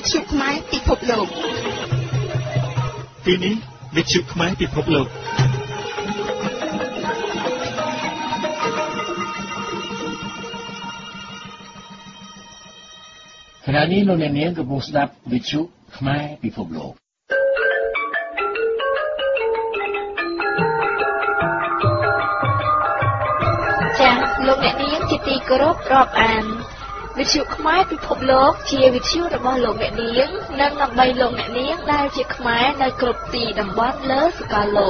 ទ្យុខ្មែរពិភពលោកពេលនេះវិទ្យុខ្មែរពិភពលោកខណៈនេះលោកអ្នកនាងកំពុងស្ដាប់វិទ្យុខ្មែរពិភពលោកចា៎លោកអ្នកនាងជាទីគោរពរាប់អានវិទ្យុខ្មែរពិភពលោកជាវិទ្យុរបស់លោកអ្នកនាងនិងដើម្បីលោកអ្នកនាងដែលជាខ្មែរនៅគ្រប់ទីតំបន់លើសកលលោក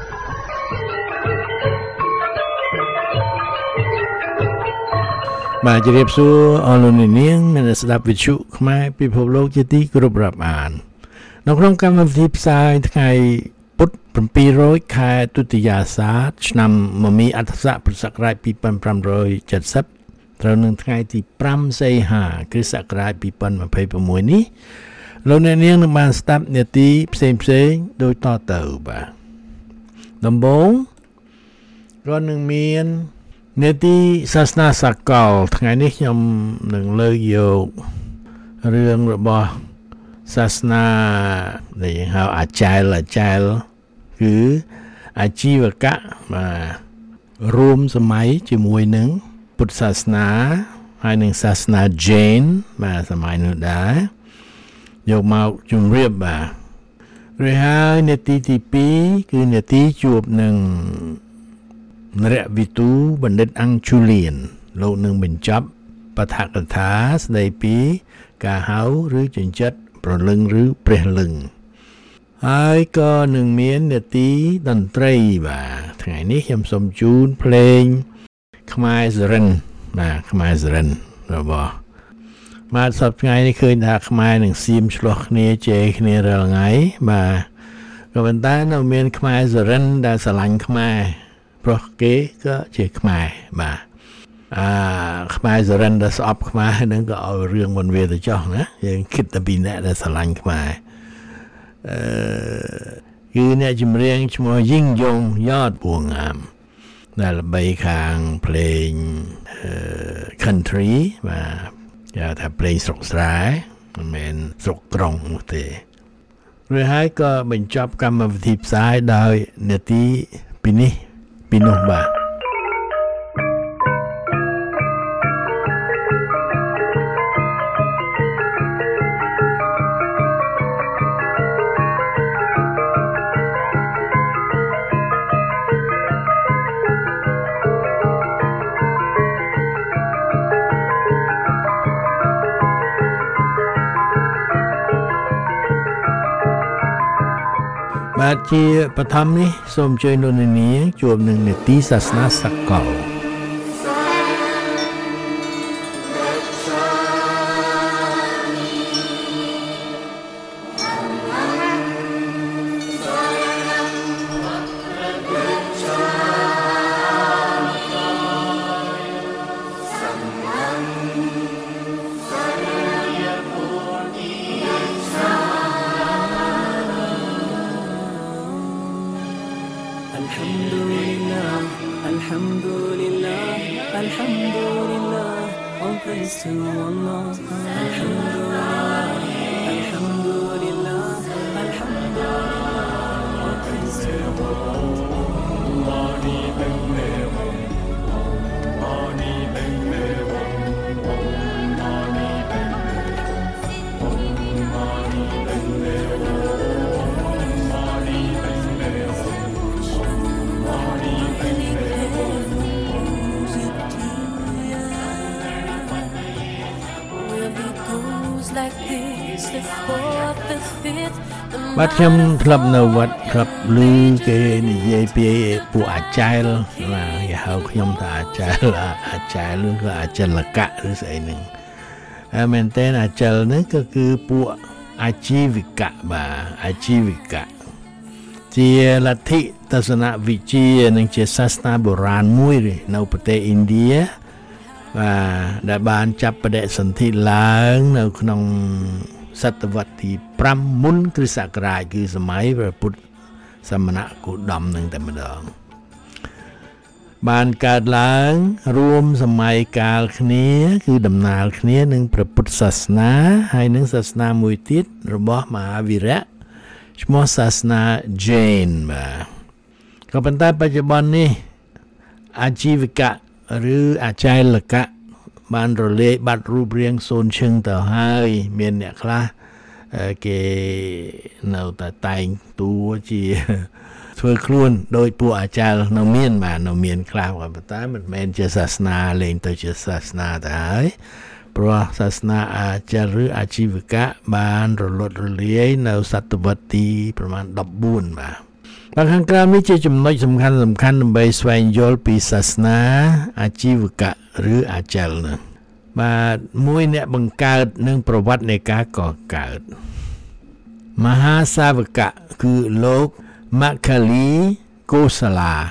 បាទជម្រាបសួរអស់លោកអ្នកនាងមានស្ដាប់វិទ្យុខ្មែរពិភពលោកជាទីគោរពរាប់អាននៅក្នុងកម្មវិធីផ្សាយថ្ងៃពុធ700ខែទុតិយាសាទឆ្នាំមមីអដ្ឋស័កពុរសករាជ2570ត្រូវនឹងថ្ងៃទី5សីហាគ្រិស្តសករាជ2026នេះលោកអ្នកនាងនឹងបានស្ដាប់នាទីផ្សេងដូចតទៅបាទដំបូងក៏នឹងមាននាទីសាសនាសកលថ្ងៃនេះខ្ញុំនឹងលើកយករឿងរបស់សាសនាដែលយើងហៅអាចារ្យគឺអាជីវកម្មរួមសម័យជាមួយនឹងពុទ្ធសាសនាហើយនឹងសាសនា Jain បាទសម័យនោះដែរយកមកជម្រាបបាទឬហើយនាទីទី2គឺនាទីជួបនឹងនរវិទូបណ្ឌិតអង្គជូលៀនលោកនឹងបញ្ចប់បឋកថាស្ដីពីការហៅឬចិញ្ចិតប្រលឹងឬព្រះលឹងហើយក៏នឹងមាននាទីតន្ត្រីបាទថ្ងៃនេះខ្ញុំសូមជូនភ្លេងខ្មែរសរិនបាទខ្មែរសរិនរបស់បាទសប្តាហ៍ថ្ងៃនេះឃើញថាខ្មែរនឹងសៀមឆ្លោះគ្នាជេរគ្នារាល់ថ្ងៃបាទក៏ប៉ុន្តែនៅមានខ្មែរសរិនដែលស្រឡាញ់ខ្មែរព្រោះគេក៏ជាខ្មែរបាទខ្មែរសរិនដែលស្អប់ខ្មែរហ្នឹងក៏ឲ្យរឿងមិនវាទៅចោះណាយើងគិតតែពីអ្នកដែលស្រឡាញ់ខ្មែរគឺអ្នកចម្រៀងឈ្មោះយីងយ៉ុងយ៉តពួងអាមដែលល្បីខាងភ្លេងcountry បាទគេថាភ្លេងស្រុកស្រែមិនមែនស្រុកក្រុងនោះទេរួចហើយក៏បញ្ចប់កម្មវិធីផ្សាយដោយនាទីពីនេះពីនោះបាទបាទជាបឋមនេះសូមអញ្ជើញលោកនាងជួបនឹងនាទីសាសនាសកលបាទខ្ញុំធ្លាប់នៅវត្តធ្លាប់ឮគេនិយាយពីពួកអាចារ្យបាទគេហៅខ្ញុំថាអាចារ្យឬក៏អាចារ្យកៈឬស្អីហ្នឹងមែនតើអាចារ្យនេះក៏គឺពួកអាជីវកៈបាទអាជីវកៈជាលទ្ធិទស្សនវិជ្ជានិងជាសាសនាបុរាណមួយនៅប្រទេសឥណ្ឌាបាទដែលបានចាប់បដិសន្ធិឡើងនៅក្នុងសតវត្សទី5មុនគ្រិស្តសករាជគឺសម័យព្រះពុទ្ធសមណគោតមនឹងតែម្ដងបានកើតឡើងរួមសម័យកាលគ្នាគឺដំណាលគ្នានឹងព្រះពុទ្ធសាសនាហើយនឹងសាសនាមួយទៀតរបស់មហាវីរៈឈ្មោះសាសនា Jain បាទក៏ប៉ុន្តែបច្ចុប្បន្ននេះអាជីវកៈឬអាចារ្យលកៈបានរលាយបាត់រូបរាងសូន្យឈឹងទៅហើយមានអ្នកខ្លះគេនៅតែតែងតួជាធ្វើខ្លួនដោយពួកអាចារ្យនៅមានខ្លះក៏ប៉ុន្តែមិនមែនជាសាសនាលេងទៅជាសាសនាទៅហើយព្រោះសាសនាអាចារ្យឬអាជីវកៈបានរលត់រលាយនៅសតវត្សទីប្រមាណ14បាទខាងក្រោមនេះជាចំណុចសំខាន់ដើម្បីស្វែងយល់ពីសាសនាអាជីវកៈឬអាចារ្យនោះបាទមួយអ្នកបង្កើតនិងប្រវត្តិនៃការកកើតមហាសាវកៈគឺលោកម៉ាខាលីកូសា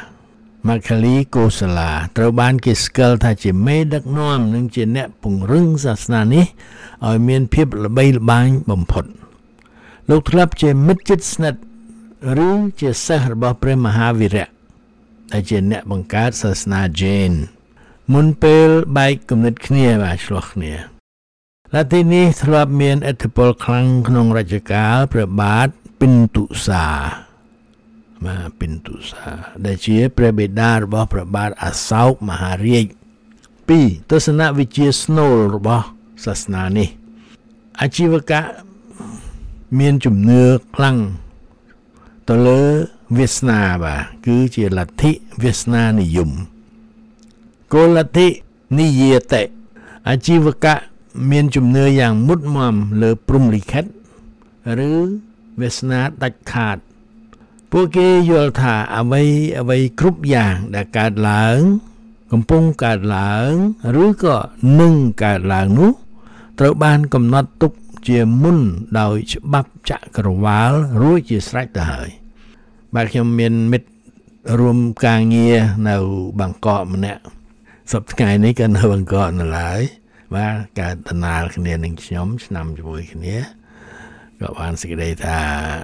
ឡាត្រូវបានគេស្គាល់ថាជាមេដឹកនាំនិងជាអ្នកពង្រឹងសាសនានេះឲ្យមានភាពល្បីល្បាញបំផុតលោកធ្លាប់ជាមិត្តជិតស្និទ្ធឬជាសិស្សរបស់ព្រះមហាវីរៈដែលជាអ្នកបង្កើតសាសនា Jain មុនពេលបែកគំនិតគ្នាបាទឆ្លោះគ្នាលទ្ធិនេះធ្លាប់មានឥទ្ធិពលខ្លាំងក្នុងរជ្ជកាលព្រះបាទពិន្ទុសាដែលជាព្រះបិតារបស់ព្រះបាទអសោកមហារាជ 2. ទស្សនវិជ្ជាស្នូលរបស់សាសនានេះអាជីវកៈមានជំនឿខ្លាំងទៅលើវាសនាបាទគឺជាលទ្ធិវាសនានិយមគោលលទ្ធិនិយាតិអាជីវកៈមានជំនឿយ៉ាងមុតមមលើព្រហ្មលិខិតឬវាសនាដាច់ខាតពួកគេយល់ថាអ្វីគ្រប់យ៉ាងដែលកើតឡើងកំពុងកើតឡើងឬក៏នឹងកើតឡើងនោះត្រូវបានកំណត់ទុកជាមុនដោយច្បាប់ចក្រវាលរួចជាស្រេចទៅហើយបាទខ្ញុំមានមិត្តរួមការងារនៅបាងកកម្នាក់សប្តាហ៍ថ្ងៃនេះក៏នៅបាងកកនៅឡើយបាទកើតដំណើរគ្នានឹងខ្ញុំឆ្នាំជាមួយគ្នាក៏បានសេចក្តីថា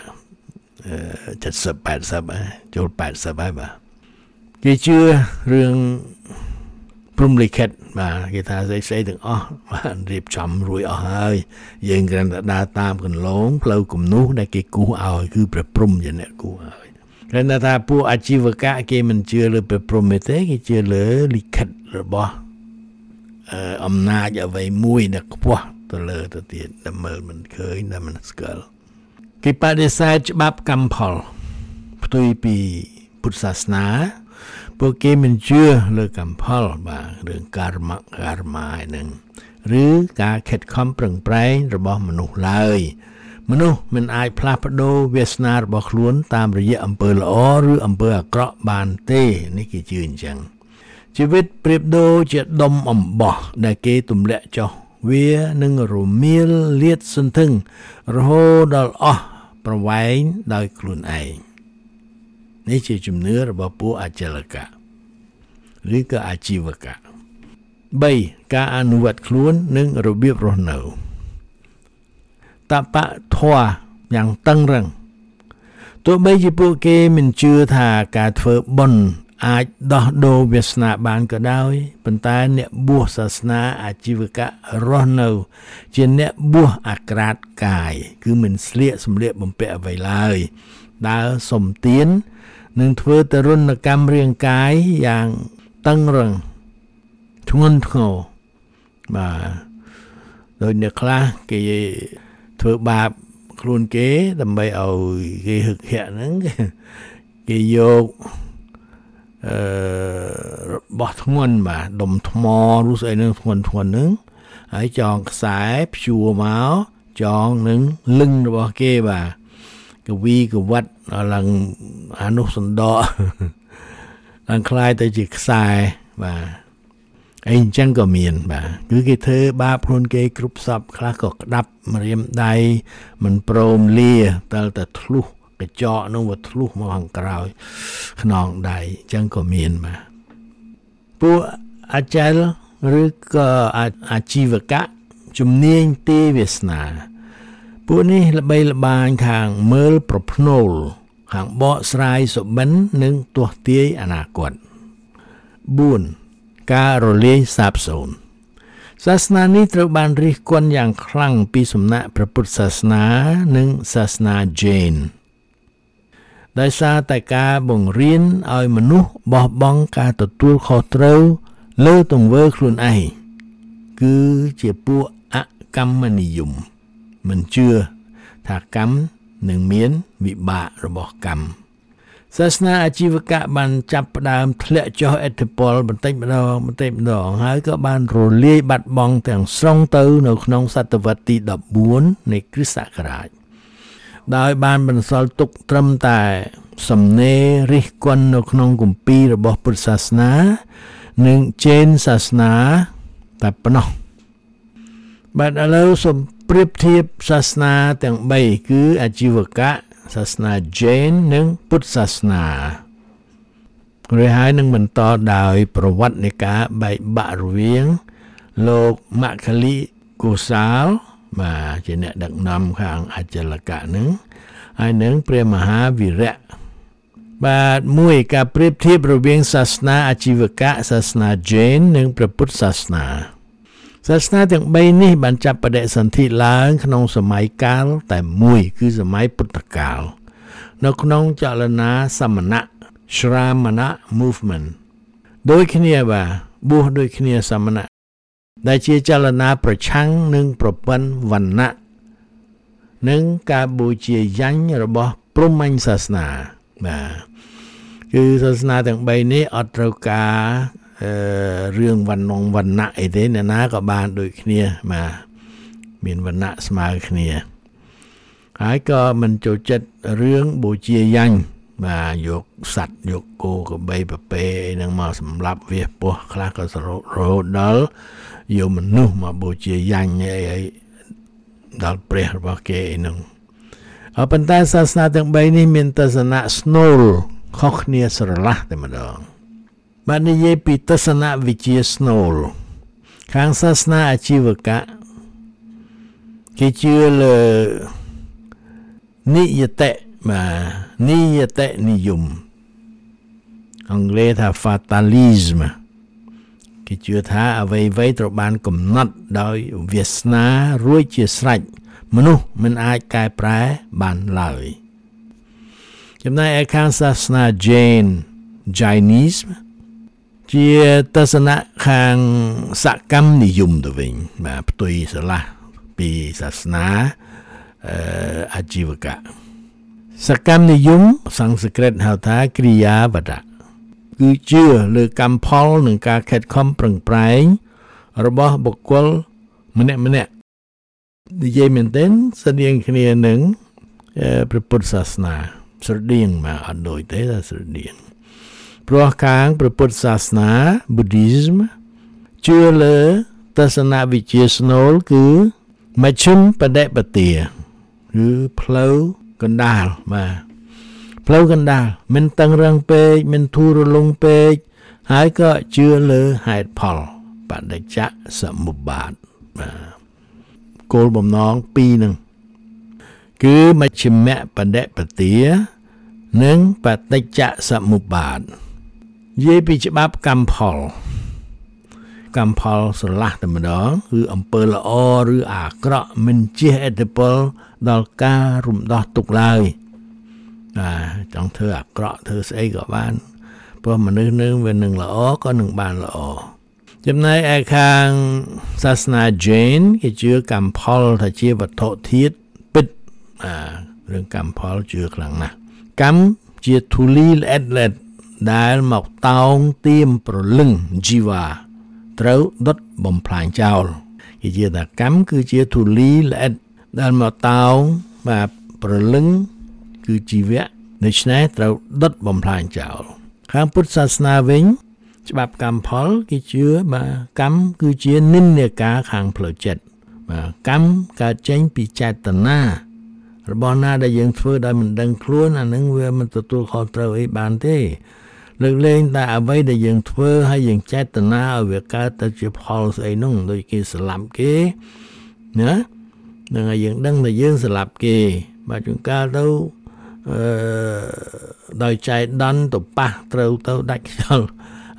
70-80ចូល80ហើយបាទគេជឿរឿងព្រហ្មលិខិតបាទគេថាស្អីទាំងអស់បានរៀបចំរួចអស់ហើយយើងគ្រាន់តែដើរតាមកន្លងផ្លូវគំនូសដែលគេគូសឲ្យគឺព្រះព្រហ្មជាអ្នកគូសឲ្យគ្រាន់តែថាពួកអាជីវកៈគេមិនជឿលើព្រះព្រហ្មទេគេជឿលើលិខិតរបស់អំណាចអ្វីមួយដែលខ្ពស់ទៅលើទៅទៀតដែលមើលមិនឃើញដែលមិនស្គាល់គេបដិសេធច្បាប់កម្មផលផ្ទុយពីពុទ្ធសាសនាពួកគេមិនជឿលើកម្មផលបាទរឿងकर्មាហ្នឹងឬការខិតខំប្រឹងប្រែងរបស់មនុស្សឡើយមនុស្សមិនអាចផ្លាស់ប្ដូរវាសនារបស់ខ្លួនតាមរយៈអំពើល្អឬអំពើអាក្រក់បានទេនេះគេជឿអញ្ចឹងជីវិតប្រៀបដូចជាដុំអំបោះដែលគេទម្លាក់ចុះវានឹងរមៀលលាតសន្ធឹងរហូតដល់អស់ប្រវែងដោយខ្លួនឯងនេះជាជំនឿរបស់ពួកអាចារ្យកៈឬក៏អាជីវកៈ 3. ការអនុវត្តខ្លួននិងរបៀបរស់នៅតបៈធម៌យ៉ាងតឹងរឹងទោះបីជាពួកគេមិនជឿថាការធ្វើបុណ្យអាចដោះដូរវាសនាបានក៏ដោយប៉ុន្តែអ្នកបួសសាសនាអាជីវកៈរស់នៅជាអ្នកបួសអាក្រាតកាយគឺមិនស្លៀកសម្លៀកបំពាក់អ្វីឡើយដើរសុំទាននិងធ្វើទរណកម្មរាងកាយយ៉ាងតឹងរឹងធ្ងន់ធ្ងរបាទដោយអ្នកខ្លះគេធ្វើបាបខ្លួនគេដើម្បីឲ្យគេហឹកហាក់ហ្នឹងគេយករបស់ធ្ងន់បាទដុំថ្មឬស្អីហ្នឹងធ្ងន់ហ្នឹងហើយចងខ្សែព្យួរមកចងនឹងលឹងរបស់គេបាទកវីកវត្តឡើងអានុសណ្ដកឡើងคล้ายទៅជាខ្សែបាទអីអញ្ចឹងក៏មានបាទគឺគេធ្វើបាបខ្លួនគេគ្រប់សពខ្លះក៏ក្តាប់ម្រាមដៃមិនព្រមលាតែធ្លុះកញ្ចក់នោះវាធ្លុះមកខាងក្រោយខ្នងដៃអញ្ចឹងក៏មានបាទពួកអាចារ្យឬក៏អាជីវកៈជំនាញទេវាសនាពួកនេះល្បីល្បាញខាងមើលប្រផ្នូលខាងបកស្រាយសុបិននិងទាស់ទាយអនាគត 4ការរលាយសាបសូន្យសាសនានេះត្រូវបានរិះគន់យ៉ាងខ្លាំងពីសំណាក់ព្រះពុទ្ធសាសនានិងសាសនាជេនដោយសារតែការបង្រៀនឲ្យមនុស្សបោះបង់ការទទួលខុសត្រូវលើទង្វើខ្លួនឯងគឺជាពួកអកម្មនិយមមិនជឿថាកម្មនឹងមានវិបាករបស់កម្មសាសនាអាជីវកម្មបានចាប់ផ្ដើមធ្លាក់ចុះឥទ្ធិពលបន្តិចម្ដងហើយក៏បានរលាយបាត់បង់ទាំងស្រុងទៅនៅក្នុងសតវត្សទី14នៃគ្រិស្តសករាជដោយបានបន្សល់ទុកត្រឹមតែសំណេររិះគន់នៅក្នុងគម្ពីររបស់ពុទ្ធសាសនានិងជេនសាសនាតែប៉ុណ្ណោះបាទឥឡូវសូមប្រៀបធៀបសាសនាទាំង3គឺអាជីវកម្មសាសនាជេននិងពុទ្ធសាសនារួចហើយនឹងបន្តដោយប្រវត្តិនៃការបែកបាក់រវាងលោកម៉ាខាលីកូសាលបាទជាអ្នកដឹកនាំខាងអចលកៈនឹងហើយនឹងព្រះមហាវីរៈបាទមួយការប្រៀបធៀបរវាងសាសនាអាជីវកម្មសាសនាជេននិងព្រះពុទ្ធសាសនាសាសនាទាំង3នេះបានចាប់បដិសន្ធិឡើងក្នុងសម័យកាលតែមួយគឺសម័យពុទ្ធកាលនៅក្នុងចលនាសមណៈ Shramana movement ដូចគ្នាបាទបួសដូចគ្នាសមណៈដែលជាចលនាប្រឆាំងនឹងប្រព័ន្ធវណ្ណៈនិងការបូជាយញ្ញរបស់ព្រហ្មញ្ញសាសនាបាទគឺសាសនាទាំង3នេះអត់ត្រូវការរឿងវណ្ណៈអីទេអ្នកណាក៏បានដូចគ្នាបាទមានវណ្ណៈស្មើគ្នាហើយក៏មិនចូលចិត្តរឿងបូជាយញ្ញបាទយកសัตว์យកគោក្របីប្រពេអីហ្នឹងមកសម្លាប់វាពោះខ្លះក៏រហូតដល់យកមនុស្សមកបូជាយញ្ញអីដល់ព្រះរបស់គេអីហ្នឹងប៉ុន្តែសាសនាទាំង3នេះមានទស្សនៈស្នូលខុសគ្នាស្រឡះតែម្ដងបាននិយាយពីទស្សនៈវិជ្ជាស្នូលខាងសាសនាអាជីវកម្មគេជឿលើនិយតៈនិយមអង់គ្លេសថា fatalism គេជឿថាអ្វីៗត្រូវបានកំណត់ដោយវាសនារួចជាស្រេចមនុស្សមិនអាចកែប្រែបានឡើយចំណែកឯខាងសាសនា Jainism ជាទស្សនៈខាងសកម្មនិយមទៅវិញបាទផ្ទុយស្រឡះពីសាសនាអាជីវកម្មសកម្មនិយមសំស្ក្រឹតហៅថាគ្រិយាវត្តៈគឺជឿលើកម្មផលនិងការខិតខំប្រឹងប្រែងរបស់បុគ្គលម្នាក់និយាយមែនទែនស្តៀងគ្នានឹងព្រះពុទ្ធសាសនាស្រដៀងមកអត់ដូចទេតែស្រដៀងព្រោះខាងព្រះពុទ្ធសាសនា Buddhism ជឿលើទស្សនវិជ្ជាស្នូលគឺមជ្ឈិមបដិបទាគឺផ្លូវកណ្ដាលបាទផ្លូវកណ្ដាលមិនតឹងរឹងពេកមិនធូររលុងពេកហើយក៏ជឿលើហេតុផលបដិច្ចសមុប្បាតបាទគោលបំណងពីរហ្នឹងគឺមជ្ឈិមបដិបទានិងបដិច្ចសមុប្បាតនិយាយពីច្បាប់កម្មផលស្រឡះតែម្ដងគឺអំពើល្អឬអាក្រក់មិនជះឥទ្ធិពលដល់ការរំដោះទុក្ខឡើយចង់ធ្វើអាក្រក់ធ្វើស្អីក៏បានព្រោះមនុស្សនឹងវានឹងល្អក៏នឹងបានល្អចំណែកឯខាងសាសនា Jain គេជឿកម្មផលថាជាវត្ថុធាតុពិតរឿងកម្មផលជឿខ្លាំងណាស់កម្មជាធូលីល្អិតដែលមកតោងទៀមប្រលឹងជីវ៉ាត្រូវដុតបំផ្លាញចោលគេជឿថាកម្មគឺជាធូលីល្អិតដែលមកតោងបាទប្រលឹងគឺជីវៈដូច្នេះត្រូវដុតបំផ្លាញចោលខាងពុទ្ធសាសនាវិញច្បាប់កម្មផលគេជឿបាទកម្មគឺជានិន្នាការខាងផ្លូវចិត្តបាទកម្មកើតចេញពីចេតនារបស់ណាដែលយើងធ្វើដោយមិនដឹងខ្លួនអានឹងវាមិនទទួលខុសត្រូវអីបានទេលើកលែងតែអ្វីដែលយើងធ្វើហើយយើងចេតនាឲ្យវាកើតទៅជាផលស្អីនោះដូចគេស្លាប់គេណានឹងឲ្យយើងដឹងថាយើងស្លាប់គេបាទជួនកាលទៅដោយចៃដន្យទៅប៉ះត្រូវទៅដាច់ខ្យល់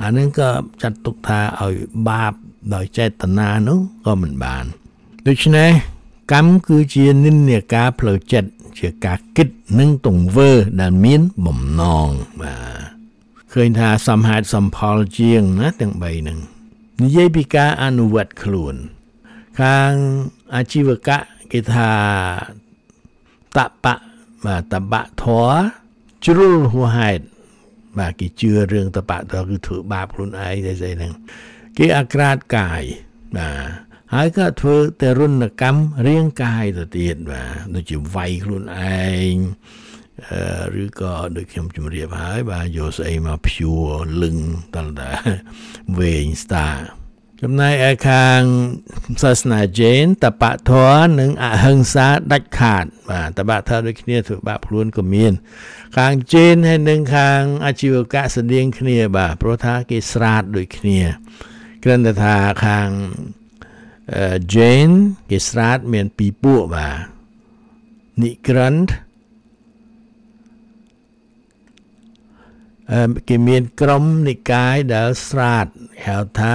អានឹងក៏ចាត់ទុកថាឲ្យបាបដោយចេតនានោះក៏មិនបានដូច្នេះកម្មគឺជានិន្នាការផ្លូវចិត្តជាការគិតនិងទង្វើដែលមានបំណងបាទឃើញថាសមហេតុសមផលជាងណាទាំង3ហ្នឹងនិយាយពីការអនុវត្តខ្លួនខាងអាជីវកម្មគេថាតបៈបាទតបៈធម៌ជ្រុលហួហេតុបាទគេជឿរឿងតបៈធម៌គឺធ្វើបាបខ្លួនឯងតែស្អីហ្នឹងគេអាក្រាតកាយបាទហើយក៏ធ្វើតែរុណកម្មរាងកាយទៅទៀតបាទដូចជាវាយខ្លួនឯងឬក៏ដូចខ្ញុំជម្រាបហើយបាទយកស្អីមកព្យួរលឹងតលតាវែងស្តាចំណែកឯខាងសាសនាជេនតបៈធម៌និងអហិង្សាដាច់ខាតបាទតបៈធម៌ដូចគ្នាធ្វើបាបខ្លួនក៏មានខាងជេនហើយនិងខាងអាជីវកម្មស្តៀងគ្នាបាទព្រោះថាគេស្រាតដូចគ្នាគ្រាន់តែថាខាងJane គេស្រាតមាន2ពួកបាទនិក្រិនគេមានក្រុមនិកាយដែលស្រាតហៅថា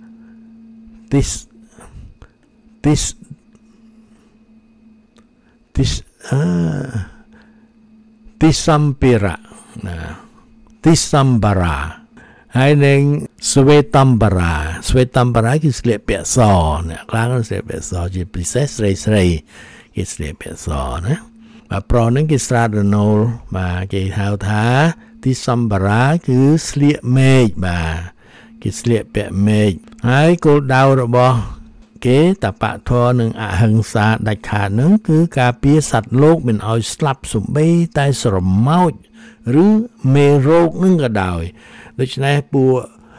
តិសម្ពិរៈតិសម្បារាហើយនឹងស្វេតំបារាគឺស្លៀកពាក់សអ្នកខ្លះស្លៀកពាក់សជាពិសេសស្រីគេស្លៀកពាក់សណាបាទប្រុសហ្នឹងគេស្រាតរណូលបាទគេហៅថាទីសម្បារាគឺស្លៀកមេឃបាទគេស្លៀកពាក់មេឃហើយគោលដៅរបស់គេតបៈធម៌និងអហិង្សាដាច់ខាតហ្នឹងគឺការពារសត្វលោកមិនឲ្យស្លាប់សំបីតែស្រមោចឬមេរោគនឹងក៏ដោយដូច្នេះពួក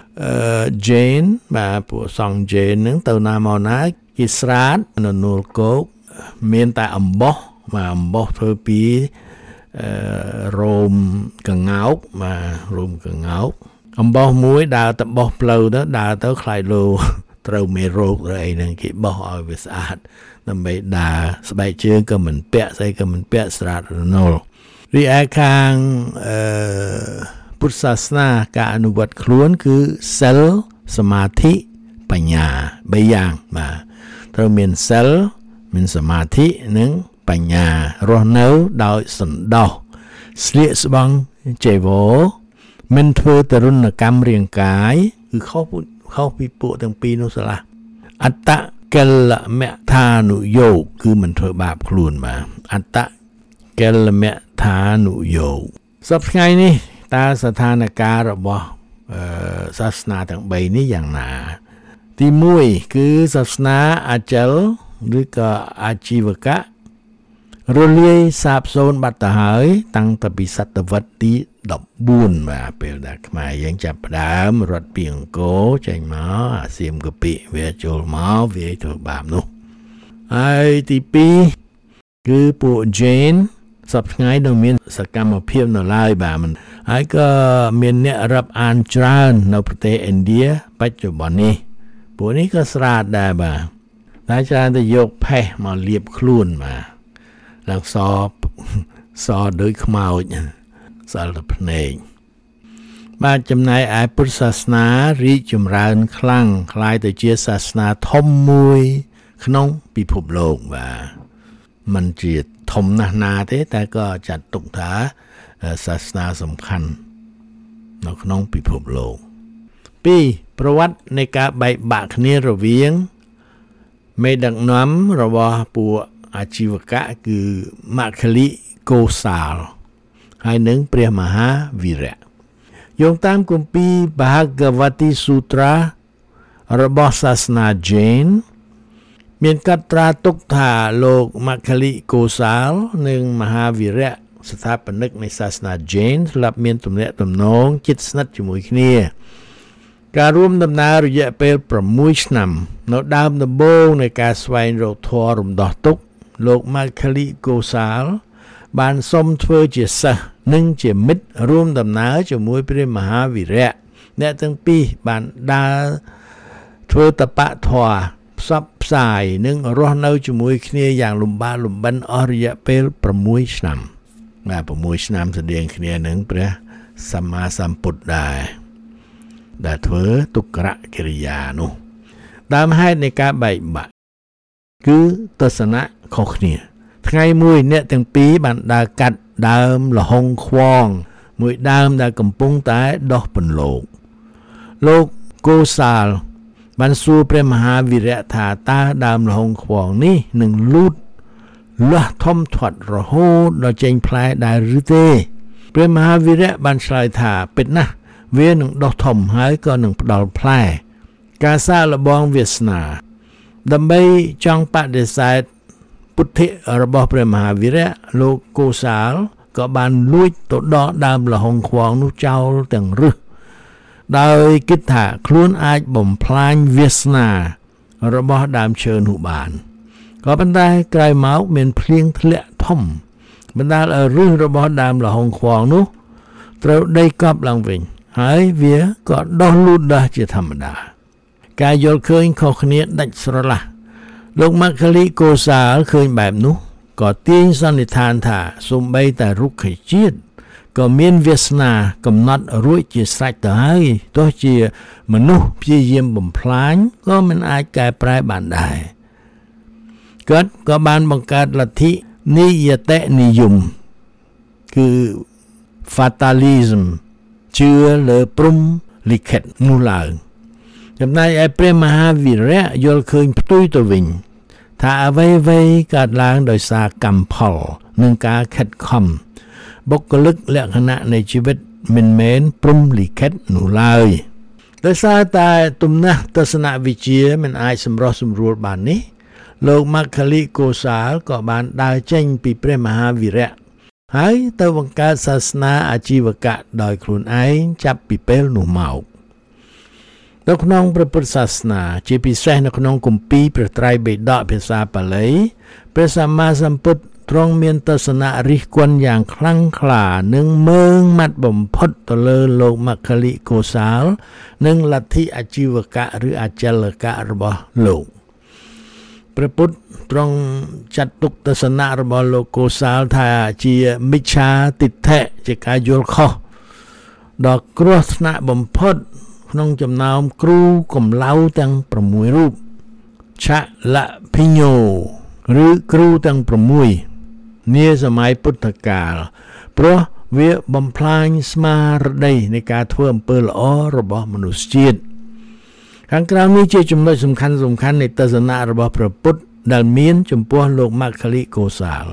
Jane បាទពួកសង្ឃ Jane ហ្នឹងទៅណាមកណាគេស្រាតននូលគោកមានតែអំបោះធ្វើពីរោមកង្កោកបាទរោមកង្កោកអំបោះមួយដើរទៅបោះផ្លូវទៅដើរទៅខ្លាយលោត្រូវមេរោគឬអីហ្នឹងគេបោះឲ្យវាស្អាតដើម្បីដើរស្បែកជើងក៏មិនពាក់ស្អីក៏មិនពាក់ស្រាតរណូលរីឯខាងពុទ្ធសាសនាការអនុវត្តខ្លួនគឺសិលសមាធិបញ្ញា3យ៉ាងបាទត្រូវមានសិលមានសមាធិនិងបញ្ញារស់នៅដោយសន្តោសស្លៀកស្បង់ចីវរមិនធ្វើទរណកម្មរាងកាយគឺខុសពីពួកទាំងពីរនោះស្រឡះអត្តកិលមថានុយោគគឺមិនធ្វើបាបខ្លួនបាទអត្តកិលមថានុយោគសប្តាហ៍ថ្ងៃនេះតើស្ថានភាពរបស់សាសនាទាំង3នេះយ៉ាងណាទី1គឺសាសនាអចលឬក៏អាជីវកម្មរលាយសាបសូន្យបាត់ទៅហើយតាំងពីសតវត្សទី14បាទពេលដែលខ្មែរយើងចាប់ផ្ដើមរត់ពីអង្គរចេញមកអាសៀមកពីវាចូលមកវាធ្វើបាបនោះហើយទី2គឺពួក Jane សប្តាហ៍ថ្ងៃនៅមានសកម្មភាពនៅឡើយបាទហើយក៏មានអ្នករាប់អានច្រើននៅប្រទេសឥណ្ឌាបច្ចុប្បន្ននេះពួកនេះក៏ស្រាតដែរបាទតែច្រើនតែយកផេះមកលាបខ្លួនបាទឡើងសដូចខ្មោចសល់តែភ្នែកបាទចំណែកឯពុទ្ធសាសនារីកចម្រើនខ្លាំងคล้ายទៅជាសាសនាធំមួយក្នុងពិភពលោកបាទมันជាធំណាស់ណាទេតែក៏ចាត់ទុកថាសាសនាសំខាន់នៅក្នុងពិភពលោក2ប្រវត្តិនៃការបែកបាក់គ្នារវាងមេដឹកនាំរបស់ពួកអាជីវកម្មគឺមគ្គលិកោសាលហើយនឹងព្រះមហាវីរៈយោងតាមគម្ពីរ Bhagavati Sutra របស់សាសនា Jain មានកត់ត្រាទុកថាលោកមគ្គលិកោសាលនិងមហាវីរៈស្ថាបនិកនៃសាសនា Jain ស្លាប់មានទំនាក់ទំនងជិតស្និទ្ធជាមួយគ្នាការរួមដំណើររយៈពេល6ឆ្នាំនៅដើមដំបូងនៃការស្វែងរកធម៌រំដោះទុក្ខលោកមគ្គលិកោសាលបានសុំធ្វើជាសិស្សនិងជាមិត្តរួមដំណើរជាមួយព្រះមហាវីរៈអ្នកទាំងពីរបានដើរធ្វើតបៈធម៌ផ្សព្វផ្សាយនិងរស់នៅជាមួយគ្នាយ៉ាងលំបាកលំបិនអស់រយៈពេល6ឆ្នាំបាទ6ឆ្នាំស្តៀងគ្នានឹងព្រះសម្មាសម្ពុទ្ធដែរដែលធ្វើទុក្ករកិរិយានោះដើមហេតុនៃការបែកបាក់គឺទស្សនៈខុសគ្នាថ្ងៃមួយអ្នកទាំងពីរបានដើរកាត់ដើមលហុងខ្វងមួយដើមដែលកំពុងតែដុះពន្លកលោកកូសាលបានសួរព្រះមហាវីរៈថាតើដើមលហុងខ្វងនេះនឹងលូតលាស់ធំធាត់រហូតដល់ចេញផ្លែដែរឬទេព្រះមហាវីរៈបានឆ្លើយថាពិតណាស់វានឹងដុះធំហើយក៏នឹងផ្ដល់ផ្លែការសាកល្បងវាសនាដើម្បីចង់បដិសេធពុទ្ធិរបស់ព្រះមហាវីរៈលោកកូសាលក៏បានលួចទៅដកដើមលហុងខ្វងនោះចោលទាំងរឹសដោយគិតថាខ្លួនអាចបំផ្លាញវាសនារបស់ដើមឈើនោះបានក៏ប៉ុន្តែក្រោយមកមានភ្លៀងធ្លាក់ធំបណ្ដាលឲ្យរឹសរបស់ដើមលហុងខ្វងនោះត្រូវដីកប់ឡើងវិញហើយវាក៏ដុះលូតដាស់ជាធម្មតាការយល់ឃើញខុសគ្នាដាច់ស្រឡះលោកមគ្គលិកោសាលឃើញបែបនោះក៏ទាញសន្និដ្ឋានថាសូម្បីតែរុក្ខជាតិក៏មានវាសនាកំណត់រួចជាស្រេចទៅហើយទោះជាមនុស្សព្យាយាមបំផ្លាញក៏មិនអាចកែប្រែបានដែរគាត់ក៏បានបង្កើតលទ្ធិនិយតនិយមគឺ fatalism ជឿលើព្រំលិខិតនោះឡើងចំណែកឯព្រះមហាវីរៈយល់ឃើញផ្ទុយទៅវិញថាអ្វីៗកើតឡើងដោយសារកម្មផលនិងការខិតខំបុគ្គលិកលក្ខណៈនៃជីវិតមិនមែនព្រំលិខិតនោះឡើយដោយសារតែទំនាស់ទស្សនវិជ្ជាមិនអាចសម្រោះសម្រួលបាននេះលោកមគ្គលិកោសាលក៏បានដើរចេញពីព្រះមហាវីរៈហើយទៅបង្កើតសាសនាអាជីវកៈដោយខ្លួនឯងចាប់ពីពេលនោះមកនៅក្នុងព្រះពុទ្ធសាសនាជាពិសេសនៅក្នុងគម្ពីរព្រះត្រៃបិដកភាសាបាលីព្រះសម្មាសម្ពុទ្ធទ្រង់មានទស្សនៈរិះគន់យ៉ាងខ្លាំងក្លានិងមើងម៉ាត់បំផុតទៅលើលោកមគ្គលិកោសាលនិងលទ្ធិអាជីវកៈឬអចលកៈរបស់លោកព្រះពុទ្ធទ្រង់ចាត់ទុកទស្សនៈរបស់លោកកូសាលថាជាមិច្ឆាទិដ្ឋិជាការយល់ខុសដ៏គ្រោះថ្នាក់បំផុតក្នុងចំណោមគ្រូកំឡៅទាំង6រូបឆលភិញោឬគ្រូទាំង6នាសម័យពុទ្ធកាលព្រោះវាបំផ្លាញស្មារតីនៃការធ្វើអំពើល្អរបស់មនុស្សជាតិខាងក្រោមនេះជាចំណុចសំខាន់នៃទស្សនៈរបស់ព្រះពុទ្ធដែលមានចំពោះលោកមគ្គលិកោសាល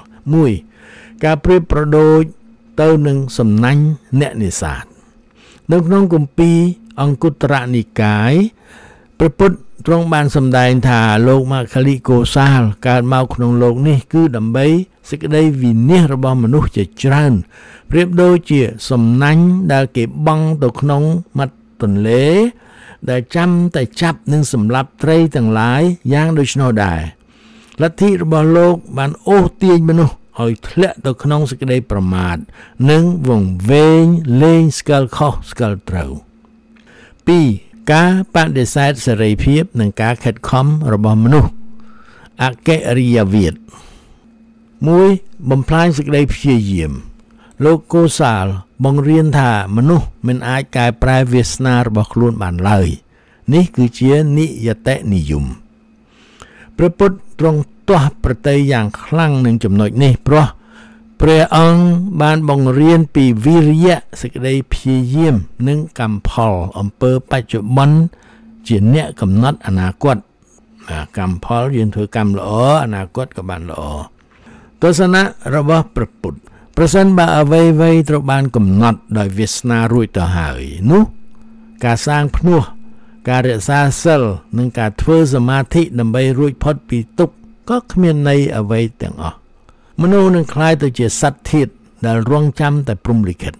1. ការប្រៀបប្រដូចទៅនឹងសំណាញ់អ្នកនេសាទនៅក្នុងគម្ពីរអង្គុត្តរនិកាយព្រះពុទ្ធទ្រង់បានសម្ដែងថាលោកមគ្គលិកោសាលកើតមកក្នុងលោកនេះគឺដើម្បីសេចក្តីវិនាសរបស់មនុស្សជាច្រើនប្រៀបដូចជាសំណាញ់ដែលគេបង់ទៅក្នុងមាត់ទន្លេដែលចាំតែចាប់និងសម្លាប់ត្រីទាំងឡាយយ៉ាងដូច្នោះដែរលទ្ធិរបស់លោកបានអូសទាញមនុស្សឲ្យធ្លាក់ទៅក្នុងសេចក្តីប្រមាទនិងវង្វេងលេងស្គាល់ខុសស្គាល់ត្រូវ 2. ការបដិសេធសេរីភាពនិងការខិតខំរបស់មនុស្សអកិរិយាវាទ 1. បំផ្លាញសេចក្តីព្យាយាមលោកកូសាលបង្រៀនថាមនុស្សមិនអាចកែប្រែវាសនារបស់ខ្លួនបានឡើយនេះគឺជានិយតនិយមព្រះពុទ្ធទ្រង់ទាស់ប្រតិយ៉ាងខ្លាំងនឹងចំណុចនេះព្រោះព្រះអង្គបានបង្រៀនពីវិរិយៈសេចក្តីព្យាយាមនិងកម្មផលអំពើបច្ចុប្បន្នជាអ្នកកំណត់អនាគតកម្មផលយើងធ្វើកម្មល្អអនាគតក៏បានល្អទស្សនៈរបស់ព្រះពុទ្ធប្រសិនបើអ្វីៗត្រូវបានកំណត់ដោយវាសនារួចទៅហើយនោះការសាងភ្នោះការរក្សាសិលនិងការធ្វើសមាធិដើម្បីរួចផុតពីទុក្ខក៏គ្មានន័យអ្វីទាំងអស់មនុស្សនឹងក្លាយទៅជាសត្វធាតុដែលរងចាំតែព្រំលិខិត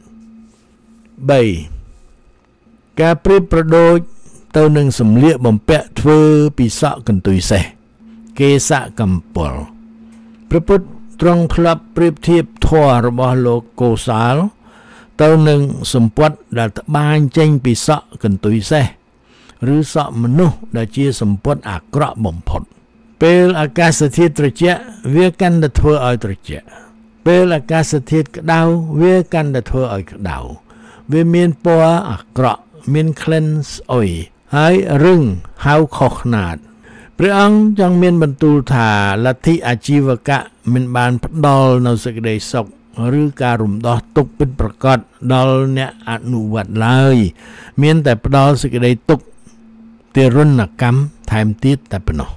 3. ការប្រៀបប្រដូចទៅនឹងសម្លៀកបំពាក់ធ្វើពីសក់កន្ទុយសេះគេសកម្មពលព្រះពុទ្ធទ្រង់ធ្លាប់ប្រៀបធៀបធម៌របស់លោកកូសាលទៅនឹងសម្ពត់ដែលត្បាញចេញពីសក់កន្ទុយសេះឬសក់មនុស្សដែលជាសម្ពត់អាក្រក់បំផុតពេលអាកាសធាតុត្រជាក់វាកាន់តែធ្វើឲ្យត្រជាក់ពេលអាកាសធាតុក្តៅវាកាន់តែធ្វើឲ្យក្តៅវាមានពណ៌អាក្រក់មានក្លិនស្អុយហើយរឹងហៅខុសខ្នាតព្រះអង្គចង់មានបន្ទូលថាលទ្ធិអាជីវកៈមិនបានផ្ដល់នៅសេចក្តីសុខឬការរំដោះទុក្ខពិតប្រាកដដល់អ្នកអនុវត្តឡើយមានតែផ្ដល់សេចក្តីទុក្ខទារុណកម្មថែមទៀតតែប៉ុណ្ណោះ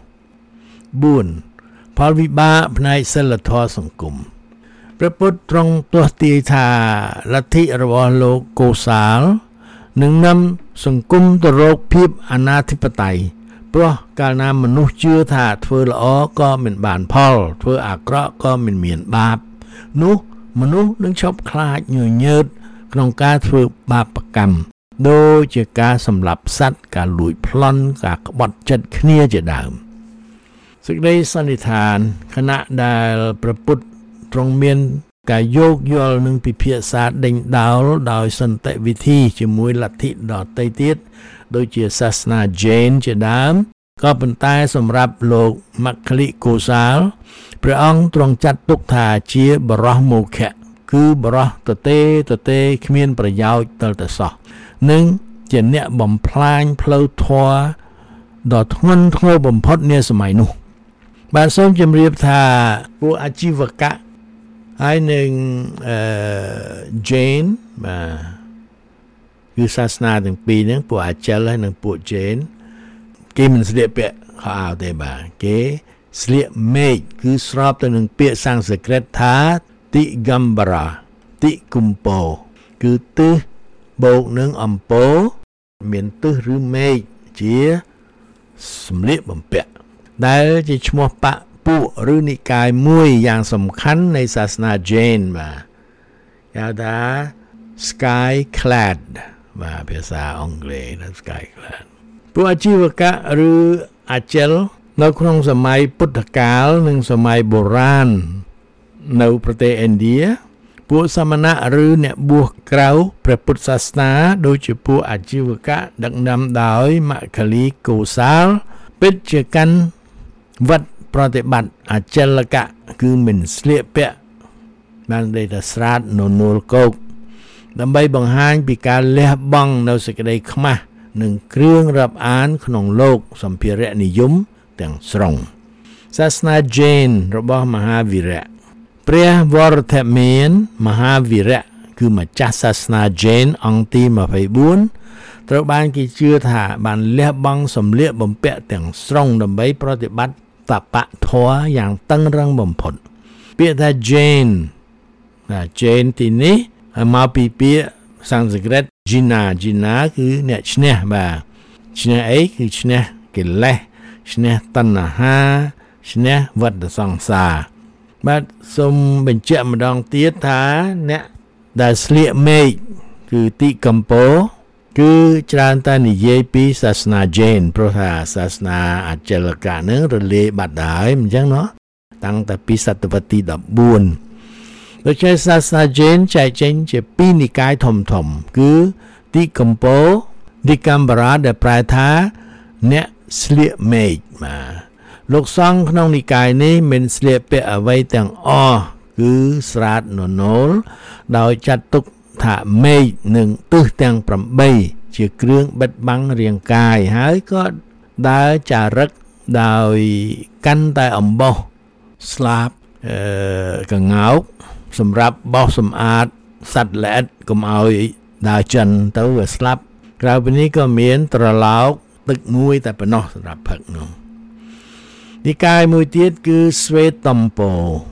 4. ផលវិបាកផ្នែកសិលធម៌សង្គមព្រះពុទ្ធទ្រង់ទាស់ទាយថាលទ្ធិរបស់លោកកុសាលនឹងនាំសង្គមទៅរកភាពអនាធិបតេយ្យព្រោះកាលណាមនុស្សជឿថាធ្វើល្អក៏មិនបានផលធ្វើអាក្រក់ក៏មិនមានបាបនោះមនុស្សនឹងឈប់ខ្លាចញញើតក្នុងការធ្វើបាបកម្មដូចជាការសម្លាប់សត្វការលួចប្លន់ការក្បត់ចិត្តគ្នាជាដើមសេចក្តីសន្និដ្ឋានខណៈដែលព្រះពុទ្ធទ្រង់មានការយោគយល់និងពិភាក្សាដេញដោលដោយសន្តិវិធីជាមួយលទ្ធិដទៃទៀតដូចជាសាសនា Jain ជាដើមក៏ប៉ុន្តែសម្រាប់លោកមគ្គលិកុសាលព្រះអង្គទ្រង់ចាត់ទុកថាជាបរោះមោខៈគឺបរោះទទេគ្មានប្រយោជន៍ទើបតែសោះនិងជាអ្នកបំផ្លាញផ្លូវធម៌ដ៏ធ្ងន់ធ្ងរបំផុតនាសម័យនោះបាទសូមជម្រាបថាពួកអាជីវកៈហើយនឹងJain បាទគឺសាសនាទាំងពីរហ្នឹងពួកអាចិលហើយនិងពួកJainគេមិនស្លៀកពាក់ខោអាវទេបាទគេស្លៀកមេឃគឺស្របទៅនឹងពាក្យសំស្ក្រឹតថាតិកੰបរាតិគុំពោគឺទិសបូកនឹងអំពោមានទិសឬមេឃជាសម្លៀកបំពាក់ដែលជាឈ្មោះបកពួកឬនិកាយមួយយ៉ាងសំខាន់នៃសាសនា Jain បាទគេហៅថា sky clad បាទភាសាអង់គ្លេស sky clad ពួកអាជីវកៈឬអាចិលនៅក្នុងសម័យពុទ្ធកាលនិងសម័យបុរាណនៅប្រទេសឥណ្ឌាពួកសមណៈឬអ្នកបួសក្រៅព្រះពុទ្ធសាសនាដូចជាពួកអាជីវកៈដឹកនាំដោយមគ្គលិកុសាលពិតជាកាន់វត្តប្រតិបត្តិអចិលកៈគឺមិនស្លៀកពាក់បានន័យថាស្រាតននូលគោកដើម្បីបង្ហាញពីការលះបង់នៅសេចក្តីខ្មាស់និងគ្រឿងរាប់អានក្នុងលោកសម្ភារៈនិយមទាំងស្រុងសាសនា Jain របស់មហាវីរៈព្រះវរធមានមហាវីរៈគឺម្ចាស់សាសនា Jain អង្គទី24ត្រូវបានគេជឿថាបានលះបង់សម្លៀកបំពាក់ទាំងស្រុងដើម្បីប្រតិបត្តិតបៈធម៌យ៉ាងតឹងរ៉ឹងបំផុតពាក្យថា Jain ទីនេះមកពីពាក្យសំស្ក្រឹត Jina គឺអ្នកឈ្នះបាទឈ្នះអីគឺឈ្នះកិលេសឈ្នះតណ្ហាឈ្នះវដ្តសង្សារបាទសូមបញ្ជាក់ម្ដងទៀតថាអ្នកដែលស្លៀកមេឃគឺទីកំពោគឺច្រើនតែនិយាយពីសាសនា Jain ព្រោះថាសាសនាអចិលកៈនឹងរលាយបាត់ហើយអញ្ចឹងណាតាំងតែពីសតវត្សទី14ដូចជាសាសនា Jain ចែកចេញជាពីរនិកាយធំគឺទីកំពោទីកំបរាដែលប្រែថាអ្នកស្លៀកមេឃបាទលោកសង្ឃក្នុងនិកាយនេះមិនស្លៀកពាក់អ្វីទាំងអស់គឺស្រាតននលដោយចាត់ទុកថាមេឃនិងទិសទាំង8ជាគ្រឿងបិទបាំងរាងកាយហើយក៏ដើរចារឹកដោយកាន់តែអំបោះស្លាបកង្កោកសម្រាប់បោសសម្អាតសត្វល្អិតកុំឲ្យដើរចិនទៅវាស្លាប់ក្រៅពីនេះក៏មានត្រឡោកទឹកមួយតែប៉ុណ្ណោះសម្រាប់ផឹកនោះនិកាយមួយទៀតគឺស្វេតំពោ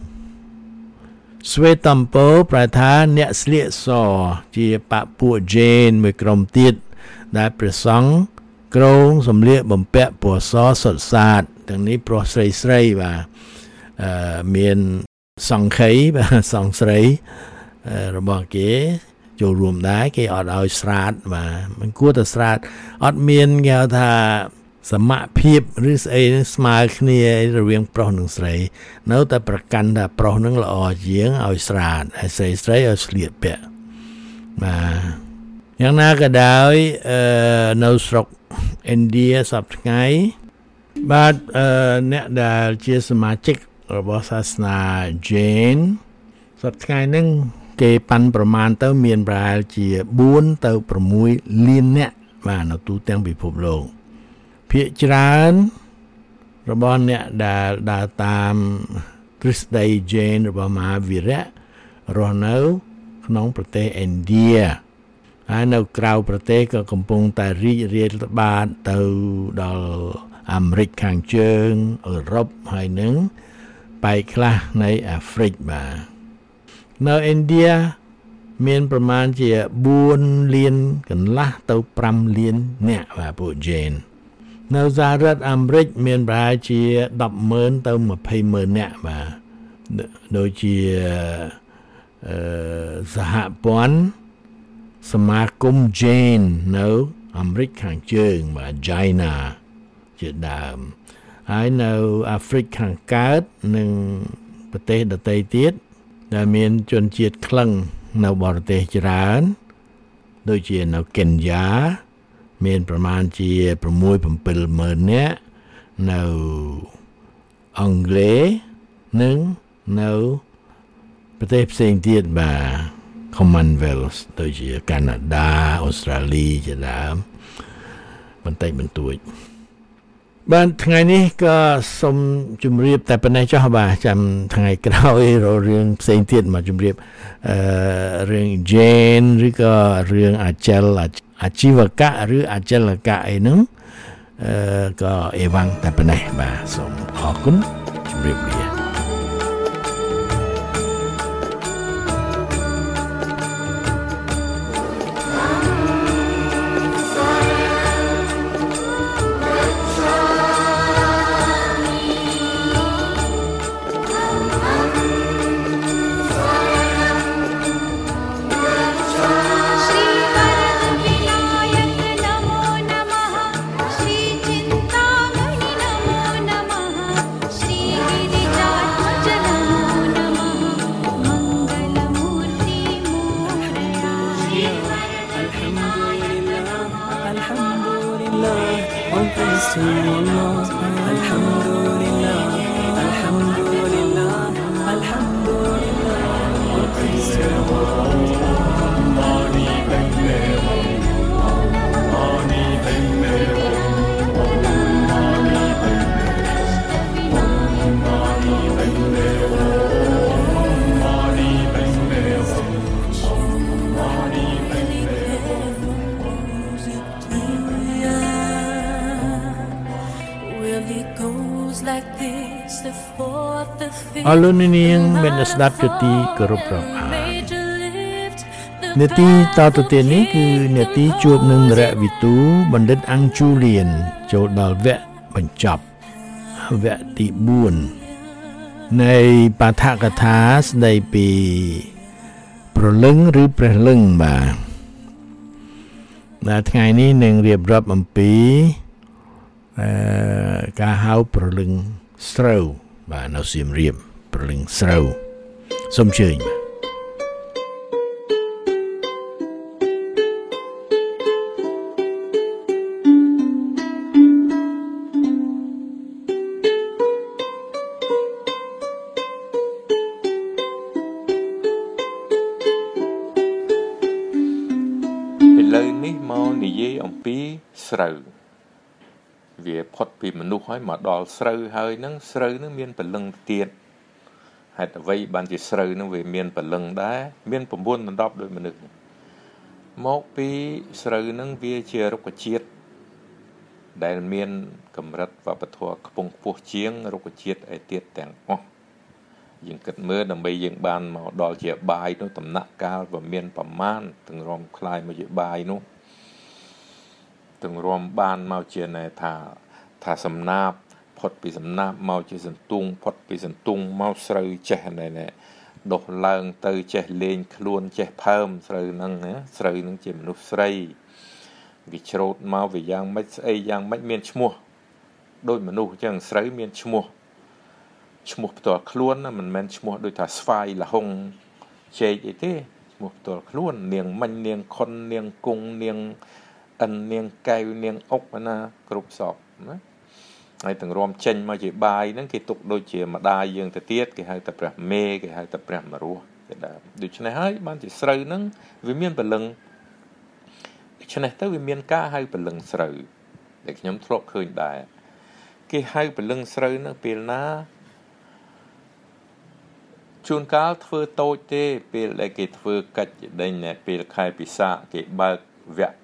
ប្រែថាអ្នកស្លៀកសជាបពួក Jain មួយក្រុមទៀតដែលព្រះសង្ឃគ្រងសម្លៀកបំពាក់ពណ៌សសុទ្ធសាធទាំងនេះប្រុសស្រីបាទមានសង្ឃីបាទសង្ឃស្រីរបស់គេចូលរួមដែរគេអត់ឲ្យស្រាតបាទមិនគួរតែស្រាតអត់មានគេហៅថាសមភាពឬស្អីស្មើគ្នារវាងប្រុសនិងស្រីនៅតែប្រកាន់ថាប្រុសនឹងល្អជាងឲ្យស្រាតហើយស្រីឲ្យស្លៀកពាក់បាទយ៉ាងណាក៏ដោយនៅស្រុកឥណ្ឌាសពថ្ងៃបាទអ្នកដែលជាសមាជិករបស់សាសនា Jain សពថ្ងៃហ្នឹងគេប៉ាន់ប្រមាណទៅមានប្រហែលជា4ទៅ6លានអ្នកបាទនៅទូទាំងពិភពលោកភាគច្រើនរបស់អ្នកដែលដើរតាមទ្រឹស្ដី Jain របស់មហាវីរៈរស់នៅក្នុងប្រទេសឥណ្ឌាហើយនៅក្រៅប្រទេសក៏កំពុងតែរីករាលដាលទៅដល់អាមេរិកខាងជើងអឺរ៉ុបហើយនឹងប៉ែកខ្លះនៃអាហ្វ្រិកបាទនៅឥណ្ឌាមានប្រមាណជា4លានកន្លះទៅ5លាននាក់បាទពួក Jain នៅសហរដ្ឋអាមេរិកមានប្រហែលជា 10,000 ទៅ 20,000 នាក់បាទដូចជាសហព័ន្ធសមាគម Jain នៅអាមេរិកខាងជើងបាទ China ជាដើមហើយនៅអាហ្វ្រិកខាងកើតនិងប្រទេសដទៃទៀតដែលមានជនជាតិក្លិង្គនៅបរទេសច្រើនដូចជានៅកេនយ៉ាមានប្រមាណជា 6-7 ម៉ឺននាក់នៅអង់គ្លេសនិងនៅប្រទេសផ្សេងទៀតបាទ Commonwealth ដូចជាកាណាដាអូស្ត្រាលីជាដើមបន្តិចបន្តួចបាទថ្ងៃនេះក៏សូមជម្រាបតែប៉ុណ្ណេះចុះបាទចាំថ្ងៃក្រោយរករឿងផ្សេងទៀតមកជម្រាបរឿង Jain ឬក៏រឿងអាជីវកៈឬអចលកៈអីហ្នឹងក៏អេវ៉ាំងតែប៉ុណ្ណេះបាទសូមអរគុណជម្រាបលា អរលោកនាងមានស្ដាប់ជាទីគោរពរាប់អាននាទីតទៅទៀតនេះគឺនាទីជួបនឹងនរវិទូបណ្ឌិតអង្គជូលៀនចូលដល់វគ្គបញ្ចប់វគ្គទី4នៃបាថកថាស្ដីពីព្រលឹងឬព្រះលឹងបាទដែលថ្ងៃនេះនឹងរៀបរាប់អំពីការហៅព្រលឹងស្រូវបាទនៅសៀមរាបព្រលឹងស្រូវសូមអញ្ជើញបាទឥឡូវនេះមកនិយាយអំពីស្រូវវាផុតពីមនុស្សហើយមកដល់ស្រូវហើយហ្នឹងស្រូវហ្នឹងមានព្រលឹងទៀតហេតុអ្វីបានជាស្រូវហ្នឹងវាមានព្រលឹងដែរមាន9ដណ្ដប់ដោយមនុស្សមកពីស្រូវហ្នឹងវាជារុក្ខជាតិដែលមានកម្រិតវប្បធម៌ខ្ពង់ខ្ពស់ជាងរុក្ខជាតិឯទៀតទាំងអស់យើងគិតមើលដើម្បីយើងបានមកដល់ជាបាយនោះដំណាក់កាលវាមានប្រមាណទាំងរំคล้ายមកជាបាយនោះទាំងរំបានមកជាណែថាសំណាបផុតពីសំណាបមកជាសន្ទុងផុតពីសន្ទុងមកស្រូវចេះណែដុះឡើងទៅចេះលេងខ្លួនចេះផើមស្រូវហ្នឹងណាស្រូវហ្នឹងជាមនុស្សស្រីវាច្រូតមកវាយ៉ាងម៉េចស្អីយ៉ាងម៉េចមានឈ្មោះដូចមនុស្សអញ្ចឹងស្រូវមានឈ្មោះផ្ទាល់ខ្លួនណាមិនមែនឈ្មោះដូចថាស្វាយលហុងជែកអីទេឈ្មោះផ្ទាល់ខ្លួននាងមិញនាងខុននាងគង់នាងអិននាងកែវនាងអុកណាគ្រប់សពណាហើយទាំងរំចេញមកជាបាយហ្នឹងគេទុកដូចជាម្ដាយយើងទៅទៀតគេហៅតែព្រះមេគេហៅតែព្រះមរស់គេដើមដូច្នេះហើយបានជាស្រូវហ្នឹងវាមានព្រលឹងฉะนั้นទៅវាមានការហៅព្រលឹងស្រូវដែលខ្ញុំធ្លាប់ឃើញដែរគេហៅព្រលឹងស្រូវហ្នឹងពេលណាជួនកាលធ្វើតូចទេពេលដែលគេធ្វើកិច្ចដេញពេលខែពិសាខគេបើកវគ្គ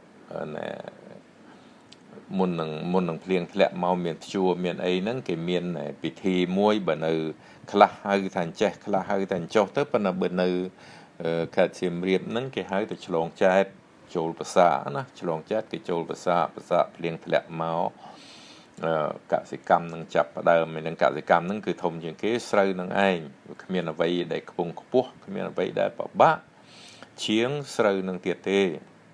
មុននឹងភ្លៀងធ្លាក់មកមានព្យួរមានអីហ្នឹងគេមានពិធីមួយបើនៅខ្លះហៅថាអញ្ចេះខ្លះហៅថាអញ្ចោះទៅប៉ុន្តែបើនៅខេត្តសៀមរាបហ្នឹងគេហៅទៅឆ្លងចែកចូលភាសាណាឆ្លងចែកគេចូលភាសាភ្លៀងធ្លាក់មកកសិកម្មនឹងចាប់ផ្ដើមនឹងកសិកម្មនឹងគឺធំជាងគេស្រូវនឹងឯងគ្មានអ្វីដែលខ្ពង់ខ្ពស់គ្មានអ្វីដែលពិបាកជាងស្រូវនឹងទៀតទេ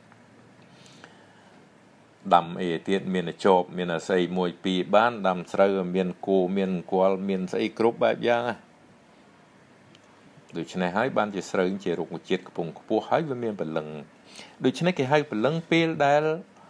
ដាំអីទៀតមានចបមានស្អីមួយពីរបានដាំស្រូវមានគោមានគល់មានស្អីគ្រប់បែបយ៉ាងដូច្នេះហើយបានជាស្រូវជារុក្ខជាតិខ្ពង់ខ្ពស់ហើយវាមានព្រលឹងដូច្នេះគេហៅព្រលឹងពេលដែល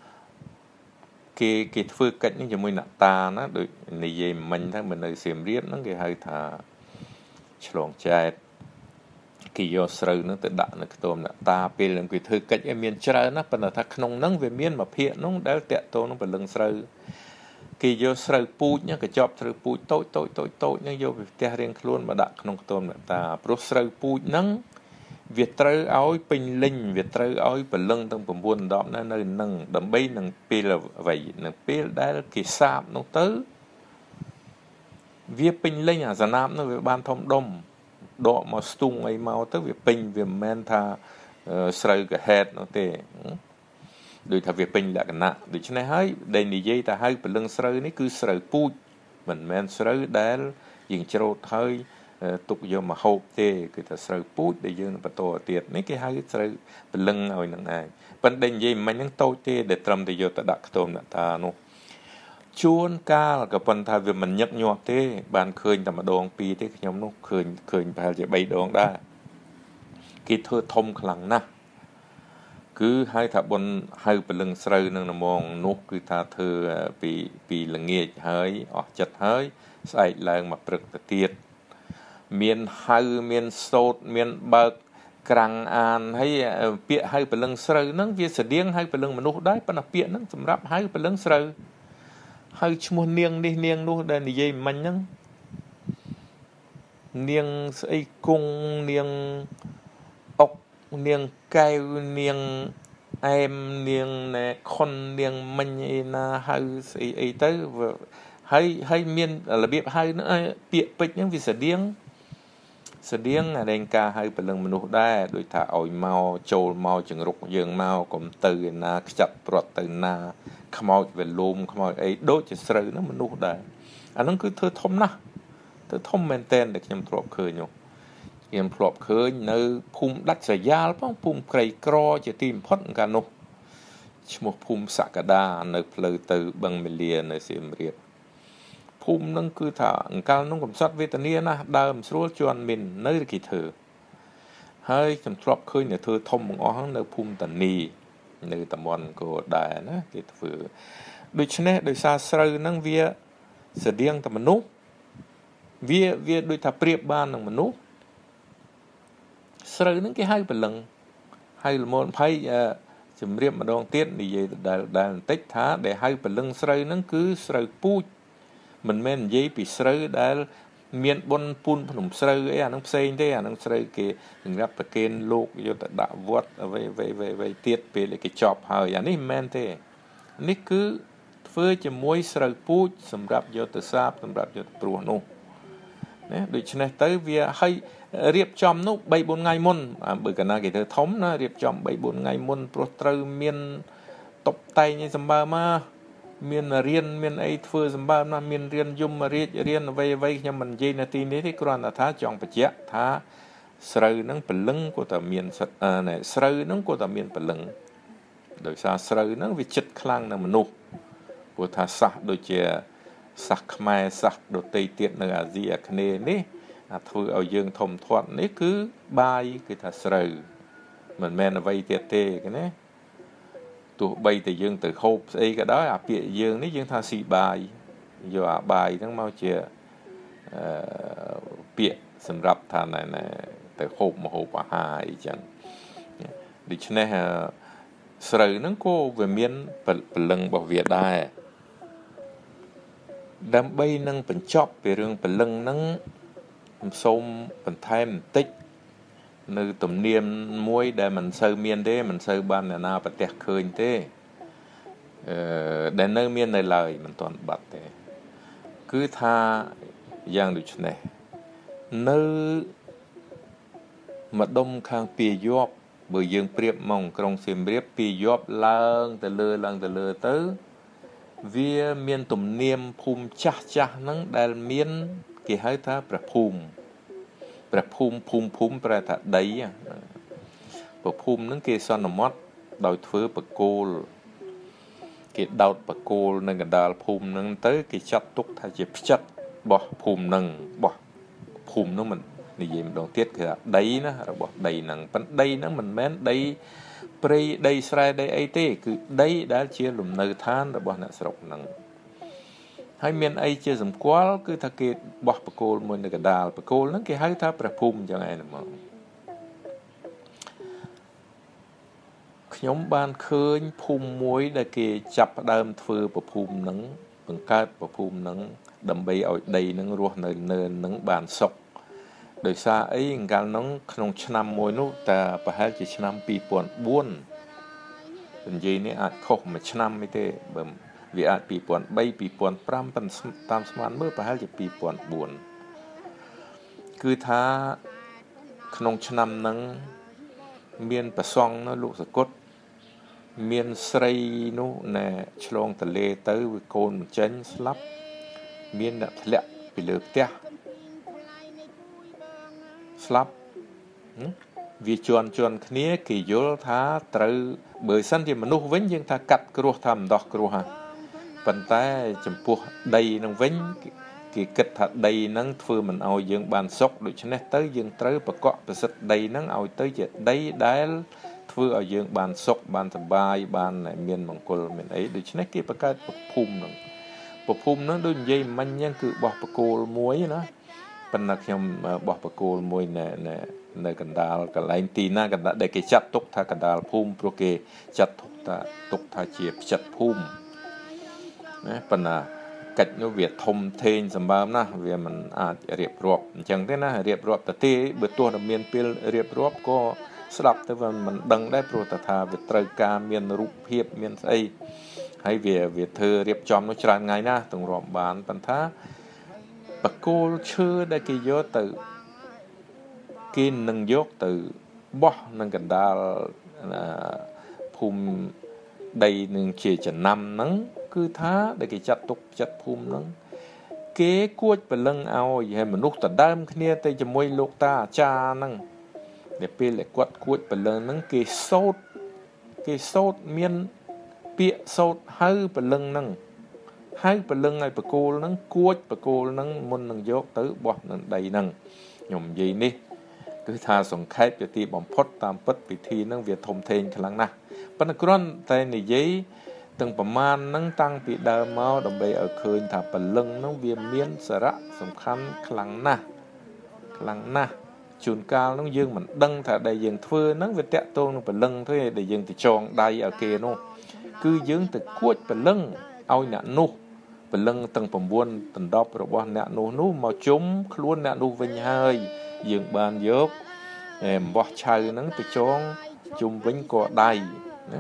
គេធ្វើកិច្ចនេះជាមួយអ្នកតាណាដូចនិយាយមិញថាមិននៅសៀមរាបហ្នឹងគេហៅថាឆ្លងចែកគេយកស្រូវហ្នឹងទៅដាក់នៅខ្ទមអ្នកតាពេលហ្នឹងគេធ្វើកិច្ចឲ្យមានច្រើនណាប៉ុន្តែថាក្នុងហ្នឹងវាមានមួយភាគហ្នឹងដែលតាក់ទងនឹងព្រលឹងស្រូវគេយកស្រូវពូជហ្នឹងកញ្ចប់ស្រូវពូជតូចហ្នឹងយកពីផ្ទះរៀងខ្លួនមកដាក់ក្នុងខ្ទមអ្នកតាព្រោះស្រូវពូជហ្នឹងវាត្រូវឲ្យពេញលេញវាត្រូវឲ្យព្រលឹងទាំង9 10នៅនឹងដើម្បីនឹងពេលអ្វីនឹងពេលដែលគេសាបនោះទៅវាពេញលេញអាសណាប់នោះវាបានធំដុំដកមកស្ទុងអីមកទៅវាពេញវាមិនមែនថាស្រូវកាហេតនោះទេដូចថាវាពេញលក្ខណៈដូច្នេះហើយដែលនិយាយថាហៅព្រលឹងស្រូវនេះគឺស្រូវពូជមិនមែនស្រូវដែលយើងច្រូតហើយទុកយកមកហូបទេគឺថាស្រូវពូជដែលយើងបន្តទៀតនេះគេហៅស្រូវព្រលឹងឲ្យនឹងឯងប៉ុន្តែនិយាយមិញហ្នឹងតូចទេដែលត្រឹមតែយកទៅដាក់ខ្ទមអ្នកតានោះជួនកាលក៏ប៉ុន្តែវាមិនញឹកញាប់ទេបានឃើញតែម្ដងពីរទេខ្ញុំនោះឃើញប្រហែលជា3ដងដែរគេធ្វើធំខ្លាំងណាស់គឺហៅថាបុណ្យហៅព្រលឹងស្រូវនឹងល្មងនោះគឺថាធ្វើពីល្ងាចហើយអស់ចិត្តហើយស្អែកឡើងមកព្រឹកទៅទៀតមានហៅមានសោតមានបើកក្រាំងអានហើយពាក្យហៅព្រលឹងស្រូវហ្នឹងវាស្តៀងហៅព្រលឹងមនុស្សដែរប៉ុន្តែពាក្យហ្នឹងសម្រាប់ហៅព្រលឹងស្រូវហៅឈ្មោះនាងនេះនាងនោះដែលនិយាយមិញហ្នឹងនាងស្អីគង់នាងអុកនាងកែវនាងអែមនាងណែខុននាងមិញឯណាហៅស្អីទៅហើយមានរបៀបហៅហ្នឹងពាក្យពេចន៍ហ្នឹងវាស្តៀងរែងការហៅព្រលឹងមនុស្សដែរដូចថាឲ្យមកចូលមកចង្រុកយើងមកកុំទៅឯណាខ្ចាត់ព្រាត់ទៅណាខ្មោចវាលូមខ្មោចអីដូចជាស្រូវហ្នឹងមនុស្សដែរអាហ្នឹងគឺធ្វើធំណាស់ធ្វើធំមែនតែនដែលខ្ញុំធ្លាប់ឃើញនោះខ្ញុំធ្លាប់ឃើញនៅភូមិដាច់ស្រយាលផងភូមិក្រីក្រជាទីបំផុតកាលនោះឈ្មោះភូមិសក្តានៅផ្លូវទៅបឹងមាលានៅសៀមរាបភូមិហ្នឹងគឺថាអង្កលនោះកំសត់វេទនាណាស់ដើមស្រួលជន់មីននៅគេធ្វើហើយខ្ញុំធ្លាប់ឃើញតែធ្វើធំបង្អស់ហ្នឹងនៅភូមិតានីនៅតំបន់គោដែរណាគេធ្វើដូច្នេះដោយសារស្រូវហ្នឹងវាស្តៀងតែមនុស្សវាដូចថាប្រៀបបាននឹងមនុស្សស្រូវហ្នឹងគេហៅព្រលឹងហៅល្មមភ័យជំរាបម្ដងទៀតនិយាយដែលបន្តិចថាដែលហៅព្រលឹងស្រូវហ្នឹងគឺស្រូវពូជមិនមែននិយាយពីស្រូវដែលមានបុណ្យពូនភ្នំស្រូវអីអានឹងផ្សេងទេអានឹងស្រូវគេសម្រាប់ប្រគេនលោកយកទៅដាក់វត្តអ្វីទៀតពេលគេចប់ហើយអានេះមិនមែនទេនេះគឺធ្វើជាមួយស្រូវពូជសម្រាប់យកទៅសាបសម្រាប់យកទៅព្រោះនោះណាដូច្នេះទៅវាឲ្យរៀបចំនោះ 3-4 ថ្ងៃមុនបើកាលណាគេធ្វើធំណារៀបចំ 3-4 ថ្ងៃមុនព្រោះត្រូវមានតុបតែងឲ្យសម្បើមមកមានរៀនមានអីធ្វើសម្បើមណាមានរៀនយមរាជរៀនអ្វីខ្ញុំមិននិយាយនៅទីនេះទេគ្រាន់តែថាចង់បញ្ជាក់ថាស្រូវហ្នឹងព្រលឹងក៏តែមានស្រូវហ្នឹងក៏តែមានព្រលឹងដោយសារស្រូវហ្នឹងវាចិត្តខ្លាំងនៅមនុស្សព្រោះថាសាសដូចជាសាសខ្មែរសាសដទៃទៀតនៅអាស៊ីអាគ្នេយ៍នេះធ្វើឲ្យយើងធំធាត់នេះគឺបាយគឺថាស្រូវមិនមែនអ្វីទៀតទេណាទោះបីតែយើងទៅហូបស្អីក៏ដោយអាពាក្យយើងនេះយើងថាស៊ីបាយយកអាបាយហ្នឹងមកជាពាក្យសម្រាប់ថាទៅហូបម្ហូបអាហារអីចឹងដូច្នេះស្រូវហ្នឹងក៏វាមានពលឹងរបស់វាដែរដើម្បីនឹងបញ្ចប់ពីរឿងពលឹងហ្នឹងខ្ញុំសូមបន្ថែមបន្តិចនៅទំនៀមមួយដែលមិនសូវមានទេមិនសូវបានអ្នកណាប្រទះឃើញទេដែលនៅមាននៅឡើយមិនទាន់បាត់ទេគឺថាយ៉ាងដូចនេះនៅម្ដុំខាងពាយ័ព្យបើយើងប្រៀបមកក្រុងសៀមរាបពាយ័ព្យឡើងទៅលើទៅវាមានទំនៀមភូមិចាស់ហ្នឹងដែលមានគេហៅថាព្រះភូមិភូមិប្រែថាដីព្រះភូមិហ្នឹងគេសន្មត់ដោយធ្វើបកគោលគេដោតបកគោលនៅកណ្ដាលភូមិហ្នឹងទៅគេចាត់ទុកថាជាផ្ចិតរបស់ភូមិហ្នឹងរបស់ភូមិហ្នឹងមិននិយាយម្ដងទៀតគឺថាដីណារបស់ដីហ្នឹងប៉ុន្តែដីហ្នឹងមិនមែនដីព្រៃដីស្រែដីអីទេគឺដីដែលជាលំនៅឋានរបស់អ្នកស្រុកហ្នឹងហើយមានអីជាសម្គាល់គឺថាគេបោះបកគោលមួយនៅកណ្ដាលបកគោលហ្នឹងគេហៅថាព្រះភូមិអញ្ចឹងឯងហ្មងខ្ញុំបានឃើញភូមិមួយដែលគេចាប់ផ្ដើមធ្វើប្រភូមិហ្នឹងបង្កើតប្រភូមិហ្នឹងដើម្បីឲ្យដីហ្នឹងរស់នៅនឹងបានសុខដោយសារអីកាលហ្នឹងក្នុងឆ្នាំមួយនោះតែប្រហែលជាឆ្នាំ2004និយាយនេះអាចខុសមួយឆ្នាំទេបើវាអាច2003 2005តាមស្មានមើលប្រហែលជា2004គឺថាក្នុងឆ្នាំហ្នឹងមានប្រសង់នៅលោកសកុតមានស្រីនោះណែឆ្លងទលេទៅវាកូនមិនចេញស្លាប់មានអ្នកធ្លាក់ពីលើផ្ទះស្លាប់វាជន់គ្នាគេយល់ថាត្រូវបើសិនជាមនុស្សវិញយើងថាកាត់គ្រោះថាមិនដោះគ្រោះហ่ะប៉ុន្តែចំពោះដីនឹងវិញគេគិតថាដីហ្នឹងធ្វើមិនឲ្យយើងបានសុខដូច្នេះទៅយើងត្រូវប្រកក់ប្រសិទ្ធដីហ្នឹងឲ្យទៅជាដីដែលធ្វើឲ្យយើងបានសុខបានសប្បាយបានមានមង្គលមានអីដូច្នេះគេបង្កើតប្រភូមិហ្នឹងដូចនិយាយមិញហ្នឹងគឺបោះបកគោលមួយណាប៉ុន្តែខ្ញុំបោះបកគោលមួយនៅកណ្ដាលកន្លែងទីណាកណ្ដាលដែលគេចាត់ទុកថាកណ្ដាលភូមិព្រោះគេចាត់ទុកថាជាផ្ចិតភូមិណាប៉ុន្តែកិច្ចនោះវាធំធេងសម្បើមណាស់វាមិនអាចរៀបរាប់អញ្ចឹងទេណារៀបរាប់ទៅបើទោះតែមានពេលរៀបរាប់ក៏ស្ដាប់ទៅមិនដឹងដែរព្រោះថាវាត្រូវការមានរូបភាពមានស្អីហើយវាធ្វើរៀបចំនោះច្រើនថ្ងៃណាស់ទាំងរាប់បានប៉ុន្តែបកគោលឈើដែលគេយកទៅគេនឹងយកទៅបោះនឹងកណ្ដាលភូមិដីនឹងជាចំណាំហ្នឹងគឺថាដែលគេចាត់ទុកចិត្តភូមិហ្នឹងគេគួចព្រលឹងឲ្យហើយមនុស្សដដើមគ្នាទៅជាមួយលោកតាអាចារ្យហ្នឹងដែលពេលគាត់គួចព្រលឹងហ្នឹងគេសូត្រមានពាក្យសូត្រហៅព្រលឹងហ្នឹងហៅព្រលឹងឲ្យបកគោលហ្នឹងគួចបកគោលហ្នឹងមុននឹងយកទៅបោះនឹងដីហ្នឹងខ្ញុំនិយាយនេះគឺថាសង្ខេបជាទីបំផុតតាមពិតពិធីហ្នឹងវាធំធេងខ្លាំងណាស់ប៉ុន្តែគ្រាន់តែនិយាយទាំងប្រមាណហ្នឹងតាំងពីដើមមកដើម្បីឲ្យឃើញថាព្រលឹងហ្នឹងវាមានសារៈសំខាន់ខ្លាំងណាស់ជួនកាលហ្នឹងយើងមិនដឹងថាដែលយើងធ្វើហ្នឹងវាតាក់ទងនឹងព្រលឹងទេដែលយើងទៅចងដៃឲ្យគេនោះគឺយើងទៅគួចព្រលឹងឲ្យអ្នកនោះព្រលឹងទាំង9ដណ្ដប់របស់អ្នកនោះមកជុំខ្លួនអ្នកនោះវិញហើយយើងបានយកអំបោះឆៅហ្នឹងទៅចងជុំវិញកដៃណា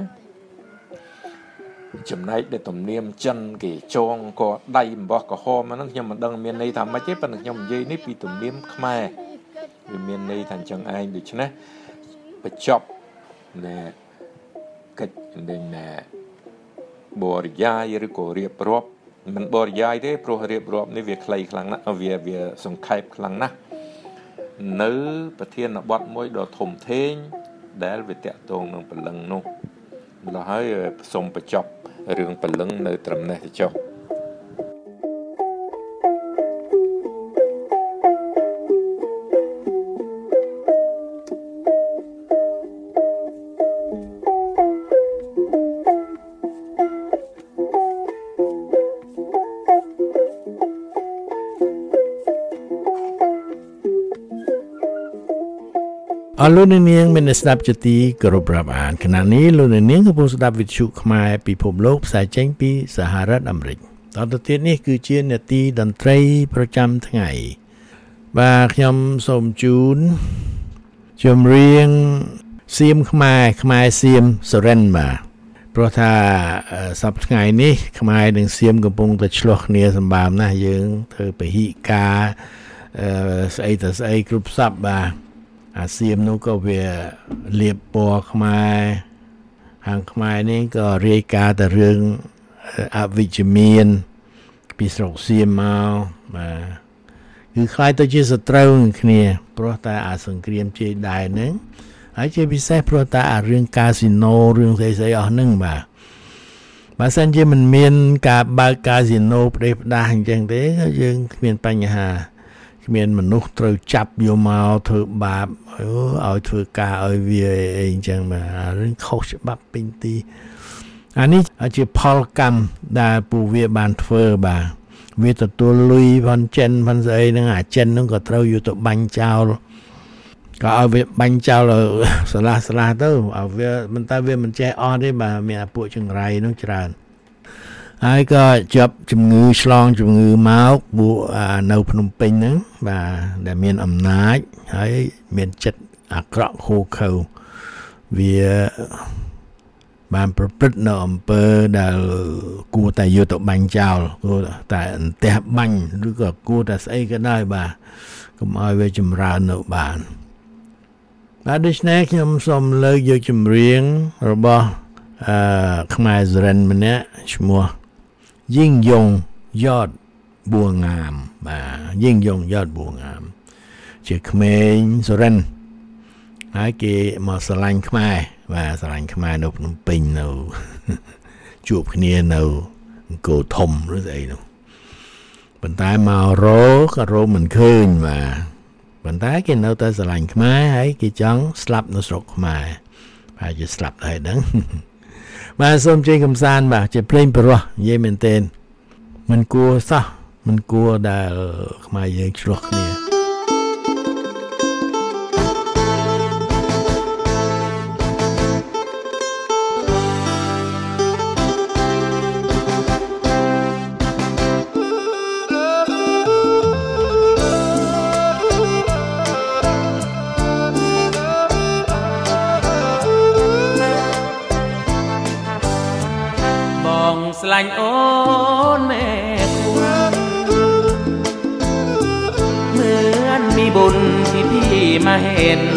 ចំណែកដែលទំនៀមចិនគេចងកដៃអំបោះក្រហមហ្នឹងខ្ញុំមិនដឹងមានន័យថាម៉េចទេប៉ុន្តែខ្ញុំនិយាយនេះពីទំនៀមខ្មែរវាមានន័យថាអញ្ចឹងឯងដូច្នេះបញ្ចប់ណែកិច្ចនឹងណែបរិយាយឬក៏រៀបរាប់មិនបរិយាយទេព្រោះរៀបរាប់នេះវាខ្លីខ្លាំងណាស់វាសង្ខេបខ្លាំងណាស់នៅប្រធានបទមួយដ៏ធំធេងដែលវាតាក់ទងនឹងព្រលឹងនោះម្ល៉េះហើយសូមបញ្ចប់រឿងព្រលឹងនៅត្រឹមនេះទៅចុះលោកនាងមានស្ដាប់ជាទីគោរពរាប់អានខណៈនេះលោកនាងកំពុងស្ដាប់វិទ្យុខ្មែរពិភពលោកផ្សាយចេញពីសហរដ្ឋអាមេរិកតទៅទៀតនេះគឺជានាទីតន្ត្រីប្រចាំថ្ងៃបាទខ្ញុំសូមជូនចម្រៀងសៀមខ្មែរសៀមសុរិនបាទព្រោះថាសប្តាហ៍ថ្ងៃនេះខ្មែរនិងសៀមកំពុងតែឆ្លោះគ្នាសម្បើមណាស់យើងធ្វើពហិការស្អីទៅស្អីគ្រប់សប្តាហ៍អាសៀមនោះក៏វាលាបពណ៌ខ្មែរខាងខ្មែរនេះក៏រាយការណ៍តែរឿងអវិជ្ជមានពីស្រុកសៀមមកបាទគឺខ្លាយទៅជាសត្រូវនឹងគ្នាព្រោះតែអាសង្គ្រាមជ័យដែនហ្នឹងហើយជាពិសេសព្រោះតែអារឿងកាស៊ីណូរឿងស្អីអស់ហ្នឹងបាទបើសិនជាមិនមានការបើកកាស៊ីណូផ្ដេសផ្ដាស់អញ្ចឹងទេយើងគ្មានបញ្ហាគ្មានមនុស្សត្រូវចាប់យកមកធ្វើបាបឲ្យធ្វើការឲ្យវាអីអញ្ចឹងបាទរឿងខុសច្បាប់ពេញទីអានេះជាផលកម្មដែលពួកវាបានធ្វើបាទវាទទួលលុយផនចិនផនស្អីហ្នឹងអាចិនហ្នឹងក៏ត្រូវយកទៅបាញ់ចោលក៏ឲ្យវាបាញ់ចោលស្លាស់ទៅឲ្យវាមិនតែវាមិនចេះអស់ទេបាទមានអាពួកចង្រៃហ្នឹងច្រើនហើយក៏ជាប់ជំងឺឆ្លងជំងឺមកពួកនៅភ្នំពេញហ្នឹងបាទដែលមានអំណាចហើយមានចិត្តអាក្រក់ខូខើវាបានប្រព្រឹត្តនៅអំពើដែលគួរតែយកទៅបាញ់ចោលគួរតែអន្ទះបាញ់ឬក៏គួរតែស្អីក៏ដោយបាទកុំឲ្យវាចម្រើននៅបានបាទដូច្នេះខ្ញុំសូមលើកយកចម្រៀងរបស់ខ្មែរសរិនម្នាក់ឈ្មោះយីងយងយ៉តបួងងាមបាទយីងយងយ៉តបួងងាមជាក្មេងសរិនហើយគេមកស្រឡាញ់ខ្មែរបាទស្រឡាញ់ខ្មែរនៅភ្នំពេញនៅជួបគ្នានៅអង្គរធំឬស្អីនោះប៉ុន្តែមករក៏រកមិនឃើញបាទប៉ុន្តែគេនៅតែស្រឡាញ់ខ្មែរហើយគេចង់ស្លាប់នៅស្រុកខ្មែរហើយជាស្លាប់ដែរហ្នឹងបាទសូមជ័យកំសាន្តបាទជាភ្លេងព្រោះនិយាយមែនទែនមិនគួរសោះមិនគួរដែលខ្មែរយើងឆ្លោះគ្នាស្លាញ់អូនแม่คุณเหมือนมีบุญที่พี่มาเห็น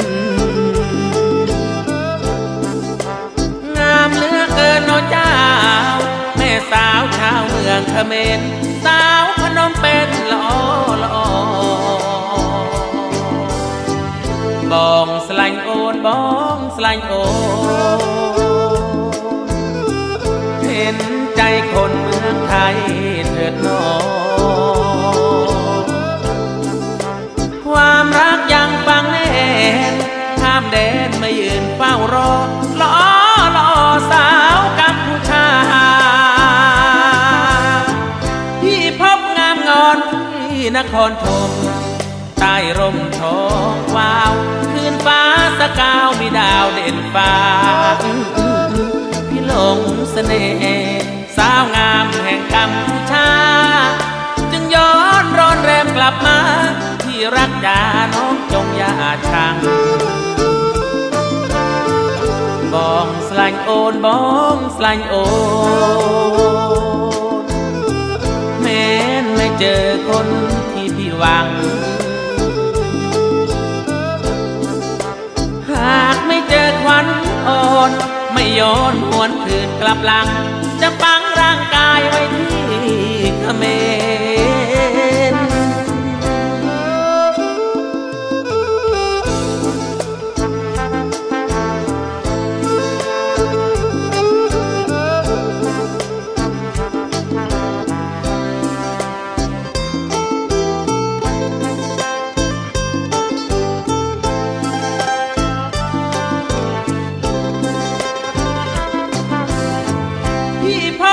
งามเหลือเกินน้องเจ้าแม่สาวชาวเมืองเขมรสาวพนมเปญละอบองสลายโอนบองสลายโอนเห็นใจคนเมืองไทยเถิดน้องความรักยังฟังแน่นข้ามแดนมายืนเฝ้ารอล้อสาวกัมพูชาที่พบงามงอนที่นครธมใต้ร่มทองว้าวคืนฟ้าสกาวมีดาวเด่นฟ้าพี่หลงเสน่ห์สาวงามแห่งกัมพูชาจึงย้อนร้อนแรมกลับมาที่รักจาน้องจงอย่าชังบองสลายโอนบองสลายโอนแม้นไม่เจอคนที่พี่หวังหากไม่เจอควันอ่อนไม่โยนหวนคืนกลับหลังจะปังร่างกายไว้ที่เขมร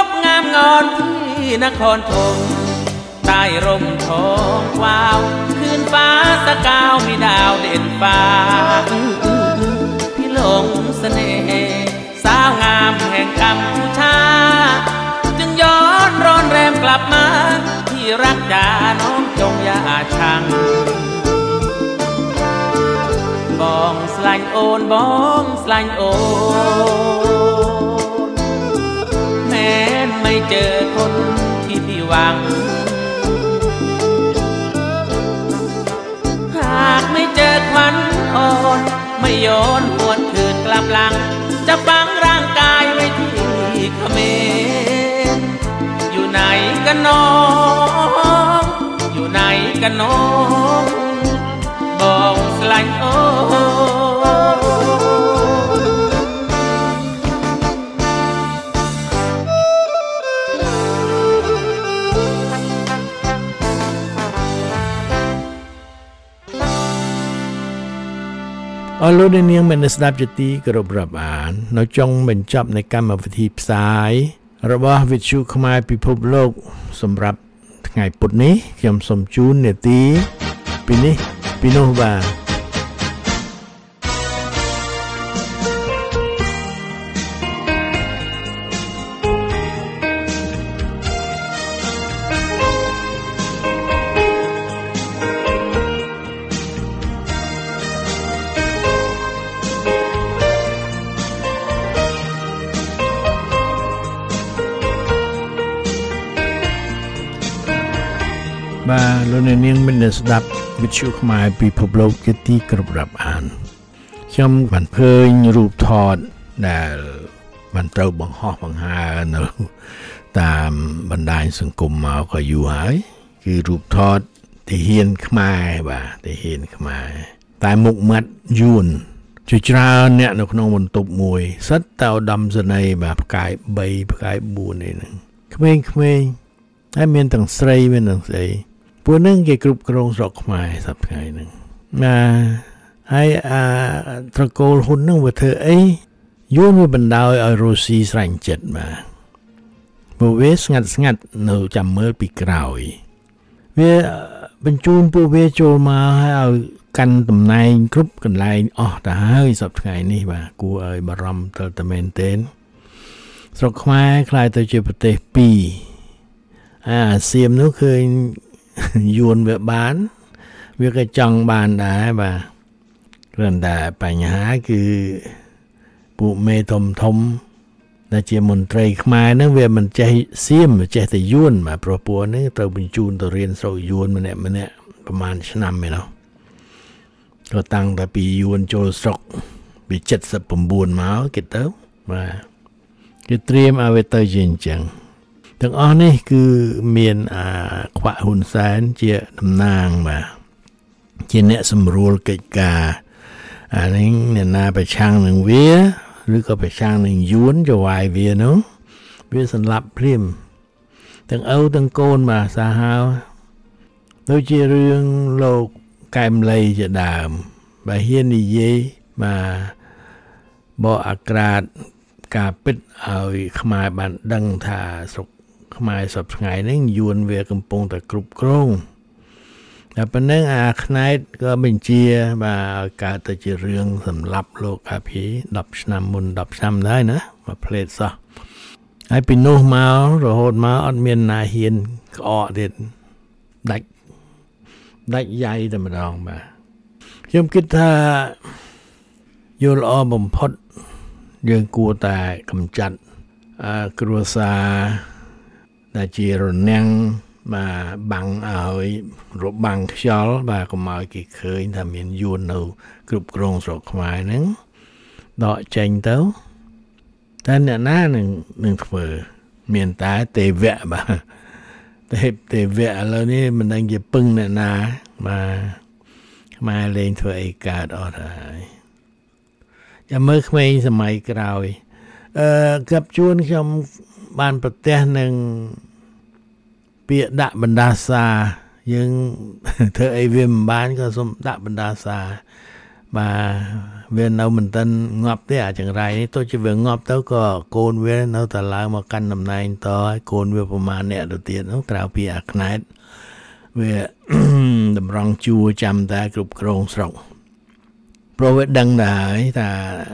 นครธมใต้ร่มทองว้าวคืคืนฟ้าสกาวมีดาวเด่นฟ้าพี่หลงเสน่ห์สาวงามแห่งกัมพูชาจึงย้อนร้อนแรมกลับมาที่รักจาน้องจงอย่าชังบองสลายโอนบองสลายโอนแม้ไม่เจอคนที่พี่หวังหากไม่เจอควันอ่อนไม่โยนหวนคืนกลับหลังจะฝังร่างกายไว้ที่เขมรอยู่ไหนกันน้องอยู่ไหนกันน้องบอกสลายโอអស់លោកអ្នកនាងមានស្ដាប់ជាទីគោរពរាប់អាននៅចុងបញ្ចប់នៃកម្មវិធីផ្សាយរបស់វិទ្យុខ្មែរពិភពលោកសម្រាប់ថ្ងៃពុធនេះខ្ញុំសូមជូននាទីពីនេះពីនោះបាទបាទលោកអ្នកនាងមានស្ដាប់វិទ្យុខ្មែរពិភពលោកជាទីគោរពរាប់អានខ្ញុំបានឃើញរូបថតដែលបានត្រូវបង្ហោះបង្ហើរនៅតាមបណ្ដាញសង្គមមកក៏យូរហើយគឺរូបថតទាហានខ្មែរបាទទាហានខ្មែរតែមុខមាត់យួនជាច្រើនអ្នកនៅក្នុងបន្ទប់មួយសិតតែឧត្តមសេនីយ៍បាទផ្កាយ3ផ្កាយ4នេះហ្នឹងក្មេងៗហើយមានទាំងស្រីមានទាំងស្អីពួកនឹងគេគ្រប់គ្រងស្រុកខ្មែរសប្តាហ៍ហ្នឹងណាហើយត្រកូលហ៊ុនហ្នឹងវាធ្វើអីយួនវាបណ្ដោយឲ្យរុស្ស៊ីស្រាញ់ចិត្តបាទពួកវាស្ងាត់នៅចាំមើលពីក្រោយវាបញ្ជូនពួកវាចូលមកឲ្យកាន់តំណែងគ្រប់កន្លែងអស់ទៅហើយសប្តាហ៍នេះបាទគួរឲ្យបារម្ភទៅមែនទែនស្រុកខ្មែរខ្លាយទៅជាប្រទេស2អាសៀមនោះឃើញយួនវាបានវាក៏ចង់បានដែរបាទគ្រាន់តែបញ្ហាគឺពួកមេធំដែលជាមន្ត្រីខ្មែរហ្នឹងវាមិនចេះសៀមចេះតែយួនបាទព្រោះពួកនេះត្រូវបញ្ជូនទៅរៀនស្រុកយួនម្នាក់ប្រហែលឆ្នាំឯណោះក៏តាំងតែពីយួនចូលស្រុកពី79មកគេទៅបាទគេត្រៀមឲ្យវាទៅជាអញ្ចឹងទាំងអស់នេះគឺមានខ្វាក់ហ៊ុនសែនជាតំណាងបាទជាអ្នកសម្រួលកិច្ចការនេះអ្នកណាប្រឆាំងនឹងវាឬក៏ប្រឆាំងនឹងយួនចវាយវានោះវាសម្លាប់ព្រាមទាំងឪទាំងកូនបាទសាហាវដូចជារឿងលោកកែមលីជាដើមបើហ៊ាននិយាយបាទបកអាក្រាតការពិតឲ្យខ្មែរបានដឹងថាស្រុកខ្មែរសពថ្ងៃនេះយួនវាកំពុងតែគ្រប់គ្រងតែប៉ុណ្ណឹងអាខ្នែតក៏បញ្ជាបាទឲ្យកើតទៅជារឿងសម្លាប់លោកអភិ10ឆ្នាំមុន10ឆ្នាំដែរណាមកផ្លេតសោះហើយពីនោះមករហូតមកអត់មានណាហ៊ានក្អកទៀតដាច់យ៉ៃតែម្ដងបាទខ្ញុំគិតថាយល់ល្អបំផុតយើងគួរតែកម្ចាត់គ្រួសារដែលជារនាំងបាទបាំងឲ្យរបាំងខ្យល់បាទកុំឲ្យគេឃើញថាមានយួននៅគ្រប់គ្រងស្រុកខ្មែរហ្នឹងដកចេញទៅតែអ្នកណានឹងធ្វើមានតែទេវៈបាទទេវៈឥឡូវនេះមិនដឹងជាពឹងអ្នកណាបាទខ្មែរលេងធ្វើអីកើតអត់ហើយចាំមើលក្មេងសម័យក្រោយកັບជួនខ្ញុំបានប្រទះនឹងពាក្យដាក់បណ្ដាសាយើងធ្វើអីវាមិនបានក៏សូមដាក់បណ្ដាសាបាទវានៅមិនទាន់ងាប់ទេអាចង្រៃនេះទោះជាវាងាប់ទៅក៏កូនវានៅតែឡើងមកកាន់តំណែងតហើយកូនវាប្រមាណអ្នកទៅទៀតនោះក្រៅពីអាខ្នែតវាតម្រង់ជួរចាំតែគ្រប់គ្រងស្រុកព្រោះវាដឹងដែរថា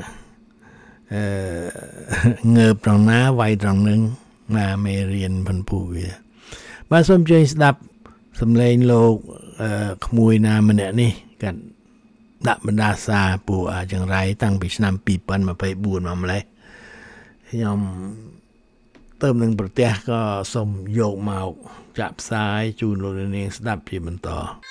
ងើបត្រង់ណាវាយត្រង់នឹងណាមេរៀនផនពូវាបាទសូមជួយស្ដាប់សំឡេងលោកក្មួយណាម្នាក់នេះគាត់ដាក់បណ្ដាសាពួកចង្រៃតាំងពីឆ្នាំ2024មកម្លេះខ្ញុំទៅនឹងប្រទេសក៏សូមយកមកចាក់ផ្សាយជូនលោកនាងស្ដាប់ជាបន្ត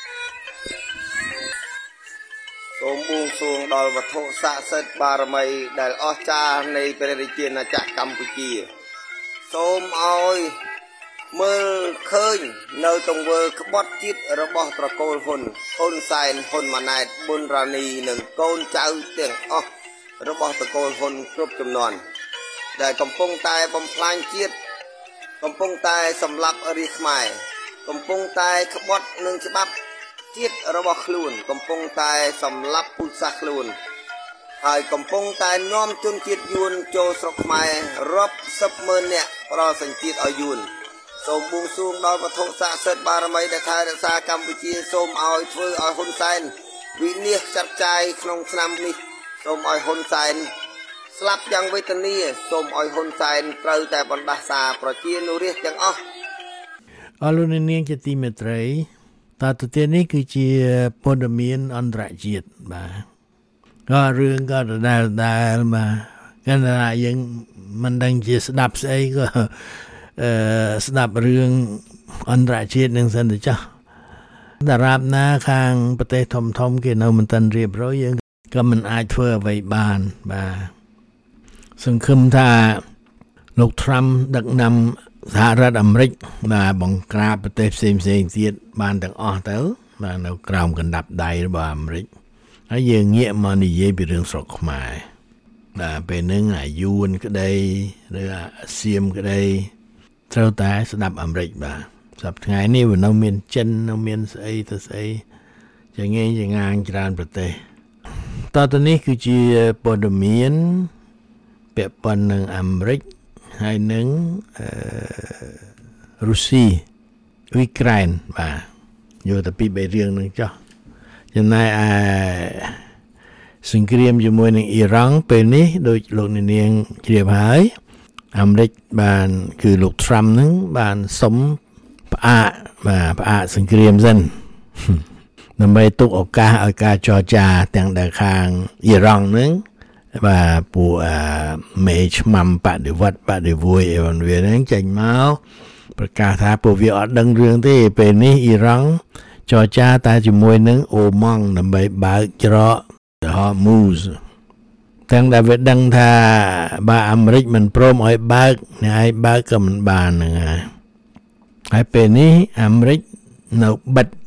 សូមបួងសួងដល់វត្ថុស័ក្តិសិទ្ធិបារមីដែលអស្ចារ្យនៃព្រះរាជាណាចក្រកម្ពុជាសូមឲ្យមើលឃើញនៅទង្វើក្បត់ជាតិរបស់ត្រកូលហ៊ុនសែនហ៊ុនម៉ាណែតប៊ុនរ៉ានីនិងកូនចៅទាំងអស់របស់ត្រកូលហ៊ុនគ្រប់ចំនួនដែលកំពុងតែបំផ្លាញជាតិកំពុងតែសម្លាប់រាជខ្មែរកំពុងតែក្បត់នឹងច្បាប់ជាតិរបស់ខ្លួនកំពុងតែសម្លាប់ពូជសាសន៍ខ្លួនហើយកំពុងតែនាំជនជាតិយួនចូលស្រុកខ្មែររាប់សិបម៉ឺននាក់ប្រសិទ្ធជាតិឲ្យយួនសូមបួងសួងដល់វត្ថុស័ក្តិសិទ្ធិបារមីដែលថែរក្សាកម្ពុជាសូមឲ្យធ្វើឲ្យហ៊ុនសែនវិនិច្ឆ័យចាត់ចាយក្នុងឆ្នាំនេះសូមឲ្យហ៊ុនសែនស្លាប់យ៉ាងវេទនាសូមឲ្យហ៊ុនសែនត្រូវតែបណ្ដាសាប្រជានុរាស្ត្រទាំងអស់អរលោកនាងជាទីមេត្រីតទៅទៀតនេះគឺជាព័ត៌មានអន្តរជាតិបាទក៏រឿងក៏ដដែលបាទកណ្ដាលយើងមិនដឹងជាស្ដាប់ស្អីក៏ស្ដាប់រឿងអន្តរជាតិនឹងសិនទៅចាស់តារាបណាខាងប្រទេសធំគេនៅមិនទាន់រៀបរយយើងក៏មិនអាចធ្វើអ្វីបានបាទសង្ឃឹមថាលោក Trump ដឹកនាំសហរដ្ឋអាមេរិកបាទបង្ក្រាបប្រទេសផ្សេងទៀតបានទាំងអស់ទៅបាទនៅក្រោមកណ្ដាប់ដៃរបស់អាមេរិកហើយយើងងាកមកនិយាយពីរឿងស្រុកខ្មែរបាទពេលហ្នឹងអាយួនក្តីឬអាសៀមក្តីត្រូវតែស្ដាប់អាមេរិកបាទសប្តាហ៍ថ្ងៃនេះវានៅមានចិននៅមានស្អីទៅស្អីចងាយច្រើនប្រទេសតទៅនេះគឺជាព័ត៌មានពាក់ព័ន្ធនឹងអាមេរិកហើយនឹងរុស្ស៊ីអ៊ុយក្រែនបាទយកទៅពី3រឿងនឹងចុះចំណែកឯសង្គ្រាមជាមួយនឹងអ៊ីរ៉ង់ពេលនេះដូចលោកនាងជ្រាបហើយអាមេរិកបានគឺលោក Trump ហ្នឹងបានសុំផ្អាកសង្គ្រាមសិនដើម្បីទុកឱកាសឲ្យការចរចាទាំងដែលខាងអ៊ីរ៉ង់ហ្នឹងបាទពួកមេឆ្មាំបដិវត្តបដិវយអីវ៉ាហ្នឹងចេញមកប្រកាសថាពួកវាអត់ដឹងរឿងទេពេលនេះអ៊ីរ៉ង់ចរចាតែជាមួយនឹងអូម៉ង់ដើម្បីបើកច្រកហូមូសទាំងដែលវាដឹងថាបើអាមេរិកមិនព្រមឲ្យបើកអ្នកឯងបើកក៏មិនបានហ្នឹងហើយពេលនេះអាមេរិកនៅបិទ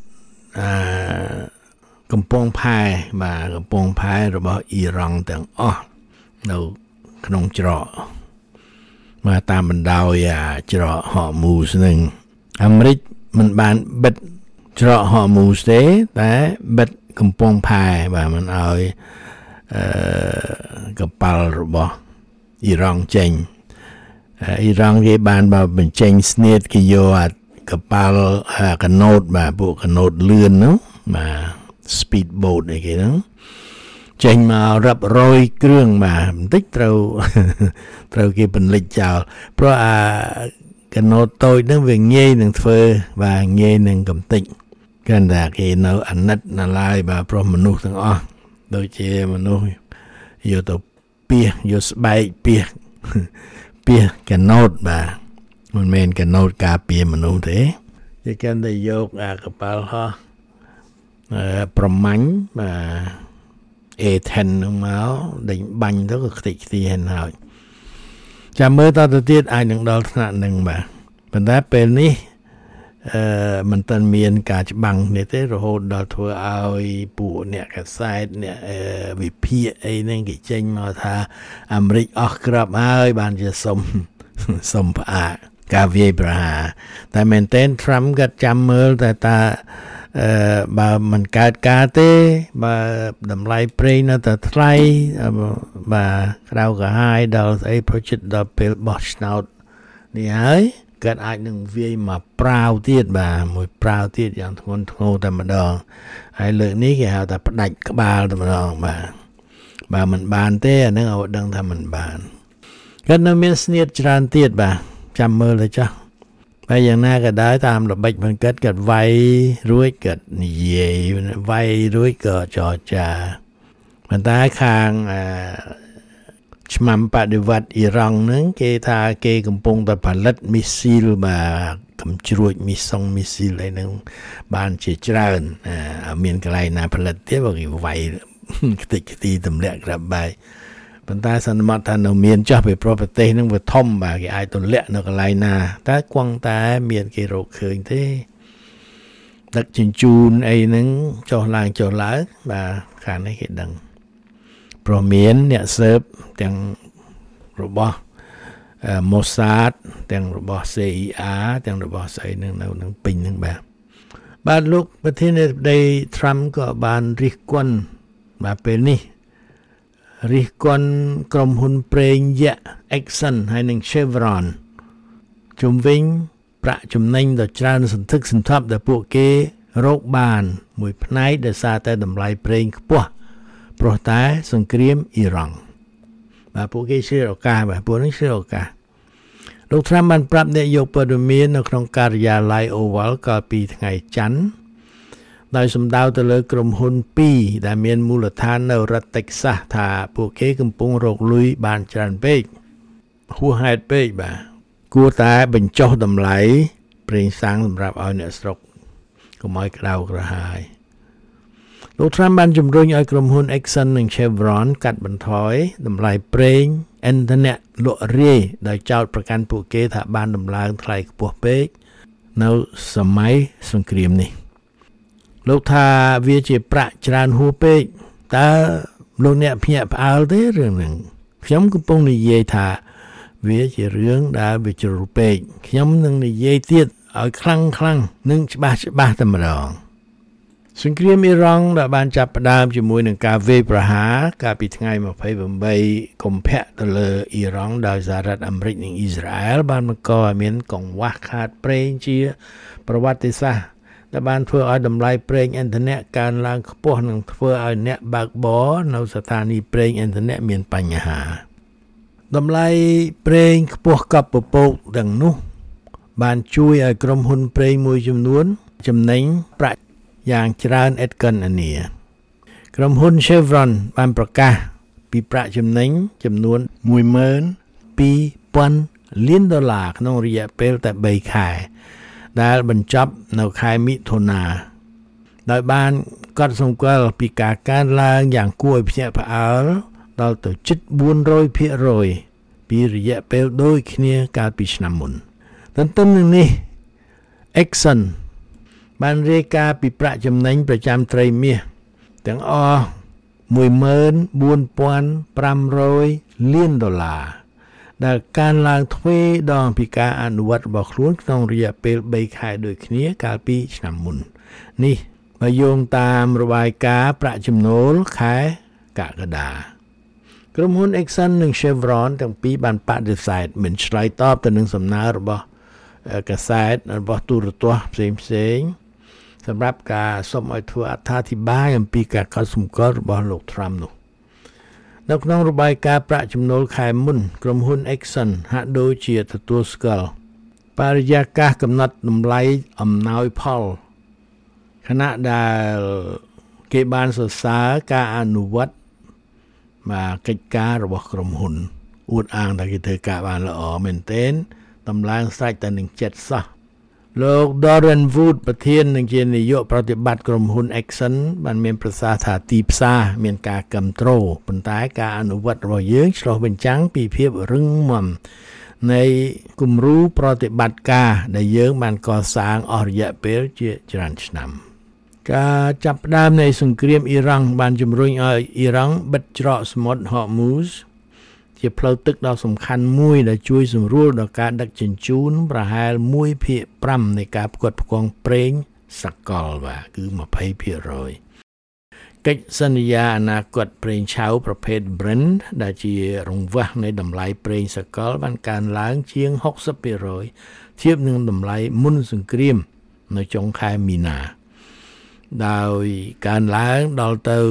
កំពង់ផែបាទកំពង់ផែរបស់អ៊ីរ៉ង់ទាំងអស់នៅក្នុងច្រកមកតាមបណ្ដោយច្រកហូមូសហ្នឹងអាមេរិកមិនបានបិទច្រកហូមូសទេតែបិទកំពង់ផែបាទមិនឲ្យកប៉ាល់របស់អ៊ីរ៉ង់ចេញអ៊ីរ៉ង់គេបានបើបញ្ចេញស្នៀតគេយកកប៉ាល់កណូតបាទពួកកណូតលឿនហ្នឹងបាទ speed boat អីគេហ្នឹងចេញមករាប់រយគ្រឿងបាទបន្តិចត្រូវគេបន្លិចចោលព្រោះកណូតតូចហ្នឹងវាងាយនឹងធ្វើបាទងាយនឹងកំទេចគ្រាន់តែគេនៅអាណិតណាឡើយបាទព្រោះមនុស្សទាំងអស់ដូចជាមនុស្សយកទៅពីយកស្បែកពីកណូតបាទមិនមែនកណូតការពារមនុស្សទេគេកាន់តែយកកប៉ាល់ហោះប្រមាញ់បាទ A10 ហ្នឹងមកដេញបាញ់ទៅក៏ខ្ទេចខ្ទីហ្នឹងហើយចាំមើលតទៅទៀតអាចនឹងដល់ថ្នាក់ហ្នឹងបាទប៉ុន្តែពេលនេះមិនទាន់មានការច្បាំងនេះទេរហូតដល់ធ្វើឲ្យពួកអ្នកកាសែតអ្នកវិភាគអីហ្នឹងគេចេញមកថាអាមេរិកអស់ក្របហើយបានជាសុំផ្អាកការវាយប្រហារតែមែនទែន Trump គាត់ចាំមើលតែបើមិនកើតការទេបើតម្លៃប្រេងនៅតែថ្លៃបាទក្រៅកាហាយដល់ស្អី project ដល់ពេលបោះឆ្នោតនេះហើយគាត់អាចនឹងវាយមកប្រាវទៀតបាទមួយប្រាវទៀតយ៉ាងធ្ងន់ធ្ងរតែម្ដងហើយលើកនេះគេហៅថាផ្ដាច់ក្បាលតែម្ដងបាទបើមិនបានទេអានឹងឲ្យដឹងថាមិនបានគាត់នៅមានស្នៀតច្រើនទៀតបាទចាំមើលទៅចុះហើយយ៉ាងណាក៏ដោយតាមល្បិចមិនគាត់វាយរួចគាត់និយាយវាយរួចក៏ចរចាប៉ុន្តែខាងឆ្មាំបដិវត្តអ៊ីរ៉ង់ហ្នឹងគេថាគេកំពុងតែផលិតមីស៊ីលបាទកំជ្រួចមីស៊ីលអីហ្នឹងបានជាច្រើនមានកន្លែងណាផលិតទៀតបើគេវាយខ្ទេចខ្ទីទម្លាក់ក្រាប់បាយប៉ុន្តែសន្មតថានៅមានចោះពីប្រទេសហ្នឹងវាធំបាទគេអាចទម្លាក់នៅកន្លែងណាតែគង់តែមានគេរកឃើញទេដឹកជញ្ជូនអីហ្នឹងចុះឡើងបាទខាងនេះគេដឹងព្រោះមានអ្នកស៊ើបទាំងរបស់Mossad ទាំងរបស់ CIA ទាំងរបស់ស្អីនឹងនៅនឹងពេញនឹងបាទលោកប្រធានាធិបតី Trump ក៏បានរិះគន់បាទពេលនេះរិះគន់ក្រុមហ៊ុនប្រេងយក្ស Exxon ហើយនិង Chevron ជុំវិញប្រាក់ចំណេញដ៏ច្រើនសន្ធឹកសន្ធាប់ដែលពួកគេរកបានមួយផ្នែកដោយសារតែតម្លៃប្រេងខ្ពស់ព្រោះតែសង្គ្រាមអ៊ីរ៉ង់បាទពួកគេជឿឱកាសបាទពួកនេះជឿឱកាសលោក Trump បានប្រាប់អ្នកយកព័ត៌មាននៅក្នុងការិយាល័យ Oval កាលពីថ្ងៃច័ន្ទដោយសម្ដៅទៅលើក្រុមហ៊ុន2ដែលមានមូលដ្ឋាននៅរដ្ឋ Texas ថាពួកគេកំពុងរកលុយបានច្រើនពេកហួសហេតុពេកបាទគួរតែបញ្ចុះតម្លៃប្រេងសាំងសម្រាប់ឲ្យអ្នកស្រុកកុំឲ្យក្តៅក្រហាយលោក Trump បានជំរុញឲ្យក្រុមហ៊ុន Exxon និង Chevron កាត់បន្ថយតម្លៃប្រេងឥន្ធនៈលក់រាយដោយចោទប្រកាន់ពួកគេថាបានដំឡើងថ្លៃខ្ពស់ពេកនៅសម័យសង្គ្រាមនេះលោកថាវាជាប្រាក់ច្រើនហួសពេកតើលោកអ្នកភ្ញាក់ផ្អើលទេរឿងហ្នឹងខ្ញុំកំពុងនិយាយថាវាជារឿងដែលវាជ្រុលពេកខ្ញុំនឹងនិយាយទៀតឲ្យខ្លាំងនិងច្បាស់តែម្ដងសង្គ្រាមអ៊ីរ៉ង់ដែលបានចាប់ផ្ដើមជាមួយនឹងការវាយប្រហារកាលពីថ្ងៃ28កុម្ភៈទៅលើអ៊ីរ៉ង់ដោយសហរដ្ឋអាមេរិកនិងអ៊ីស្រាអែលបានបង្កឲ្យមានកង្វះខាតប្រេងជាប្រវត្តិសាស្ត្រដែលបានធ្វើឲ្យតម្លៃប្រេងឥន្ធនៈកើនឡើងខ្ពស់និងធ្វើឲ្យអ្នកបើកបរនៅស្ថានីយ៍ប្រេងឥន្ធនៈមានបញ្ហាតម្លៃប្រេងខ្ពស់កប់ពពកទាំងនោះបានជួយឲ្យក្រុមហ៊ុនប្រេងមួយចំនួនចំណេញប្រាក់យ៉ាងច្រើនឥតគណនាក្រុមហ៊ុន Chevron បានប្រកាសពីប្រាក់ចំណេញចំនួន $12,000 លានក្នុងរយៈពេលតែ3ខែដែលបញ្ចប់នៅខែមិថុនាដោយបានកត់សម្គាល់ពីការកើនឡើងយ៉ាងគួរឲ្យភ្ញាក់ផ្អើលដល់ទៅជិត 400% ពីរយៈពេលដូចគ្នាកាលពីឆ្នាំមុនទន្ទឹមនឹងនេះ Exxon បានរាយការណ៍ពីប្រាក់ចំណេញប្រចាំត្រីមាសទាំងអស់ $14,500 លានដែលកើនឡើងទ្វេដងពីការអនុវត្តរបស់ខ្លួនក្នុងរយៈពេល3ខែដូចគ្នាកាលពីឆ្នាំមុននេះបើយោងតាមរបាយការណ៍ប្រាក់ចំណូលខែកក្កដាក្រុមហ៊ុន Exxon និង Chevron ទាំងពីរបានបដិសេធមិនឆ្លើយតបទៅនឹងសំណើរបស់កាសែតរបស់ទូរទស្សន៍ផ្សេងសម្រាប់ការសូមឲ្យធ្វើអត្ថាធិប្បាយអំពីការកត់សម្គាល់របស់លោក Trump នោះនៅក្នុងរបាយការណ៍ប្រាក់ចំណូលខែមុនក្រុមហ៊ុន Exxon ហាក់ដូចជាទទួលស្គាល់បរិយាកាសកំណត់តម្លៃអំណោយផលខណៈដែលគេបានសរសើរការអនុវត្តកិច្ចការរបស់ក្រុមហ៊ុនអួតអាងថាគេធ្វើការបានល្អមែនទែនតម្លើងស្រេចតែនឹងចិត្តសោះលោក Doran Wood ប្រធាននិងជានាយកប្រតិបត្តិក្រុមហ៊ុន Exxon បានមានប្រសាសន៍ថាទីផ្សារមានការគាំទ្រប៉ុន្តែការអនុវត្តរបស់យើងឆ្លុះបញ្ចាំងពីភាពរឹងមាំនៃគំរូប្រតិបត្តិការដែលយើងបានកសាងអស់រយៈពេលជាច្រើនឆ្នាំការចាប់ផ្ដើមនៃសង្គ្រាមអ៊ីរ៉ង់បានជំរុញឲ្យអ៊ីរ៉ង់បិទច្រកសមុទ្រ Hormuz ជាផ្លូវទឹកដ៏សំខាន់មួយដែលជួយសម្រួលដល់ការដឹកជញ្ជូនប្រហែល 1/5 នៃការផ្គត់ផ្គង់ប្រេងសកលបាទគឺ 20% កិច្ចសន្យាអនាគតប្រេងឆៅប្រភេទ Brent ដែលជារង្វាស់នៃតម្លៃប្រេងសកលបានកើនឡើងជាង 60% ធៀបនឹងតម្លៃមុនសង្គ្រាមនៅចុងខែមីនាដោយកើនឡើងដល់ទៅ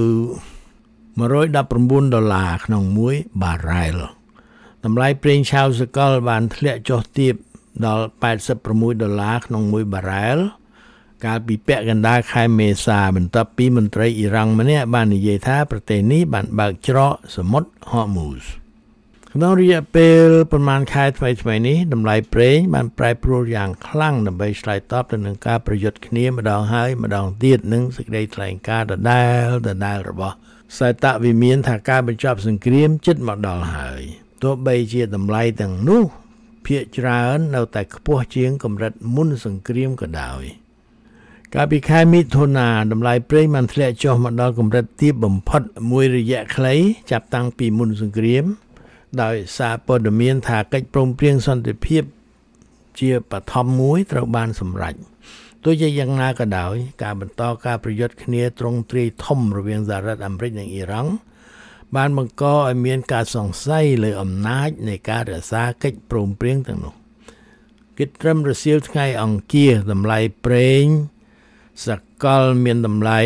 $119ក្នុង1បារ៉ែលតម្លៃប្រេងឆៅសកលបានធ្លាក់ចុះទាបដល់$86ក្នុង1បារ៉ែលកាលពីពាក់កណ្ដាលខែមេសាបន្ទាប់ពីមន្ត្រីអ៊ីរ៉ង់ម្នាក់បាននិយាយថាប្រទេសនេះបានបើកច្រកសមុទ្រ Hormuz ក្នុងរយៈពេលប្រមាណខែថ្មីៗនេះតម្លៃប្រេងបានប្រែប្រួលយ៉ាងខ្លាំងដើម្បីឆ្លើយតបទៅនឹងការប្រយុទ្ធគ្នាម្ដងហើយម្ដងទៀតនឹងសេចក្តីថ្លែងការណ៍ដដែលរបស់សេតវិមានថាការបញ្ចប់សង្គ្រាមជិតមកដល់ហើយទោះបីជាតម្លៃទាំងនោះភាគច្រើននៅតែខ្ពស់ជាងកម្រិតមុនសង្គ្រាមក៏ដោយកាលពីខែមិថុនាតម្លៃប្រេងបានធ្លាក់ចុះមកដល់កម្រិតទាបបំផុតមួយរយៈខ្លីចាប់តាំងពីមុនសង្គ្រាមដោយសារព័ត៌មានថាកិច្ចព្រមព្រៀងសន្តិភាពជាបឋមមួយត្រូវបានសម្រេចទោះជាយ៉ាងណាក៏ដោយការបន្តការប្រយុទ្ធគ្នាទ្រង់ទ្រាយធំរវាងសហរដ្ឋអាមេរិកនិងអ៊ីរ៉ង់បានបង្កឲ្យមានការសង្ស័យលើអំណាចនៃការរក្សាកិច្ចព្រមព្រៀងទាំងនោះគិតត្រឹមរសៀលថ្ងៃអង្គារតម្លៃប្រេងសកលមានតម្លៃ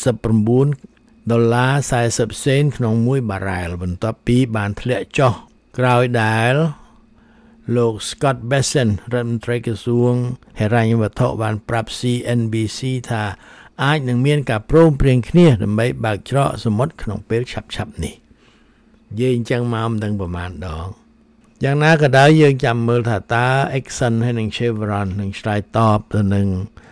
$79.40ក្នុង1បារ៉ែលបន្ទាប់ពីបានធ្លាក់ចុះក្រោយដែលលោក Scott Bessent រដ្ឋមន្ត្រីក្រសួងហិរញ្ញវត្ថុបានប្រាប់ CNBC ថាអាចនឹងមានការព្រមព្រៀងគ្នាដើម្បីបើកច្រកសមុទ្រក្នុងពេលឆាប់ៗនេះនិយាយអញ្ចឹងមកមិនដឹងប្រមាណដងយ៉ាងណាក៏ដោយយើងចាំមើលថាតើ Exxon ហើយនិង Chevron នឹងឆ្លើយតបទៅនឹង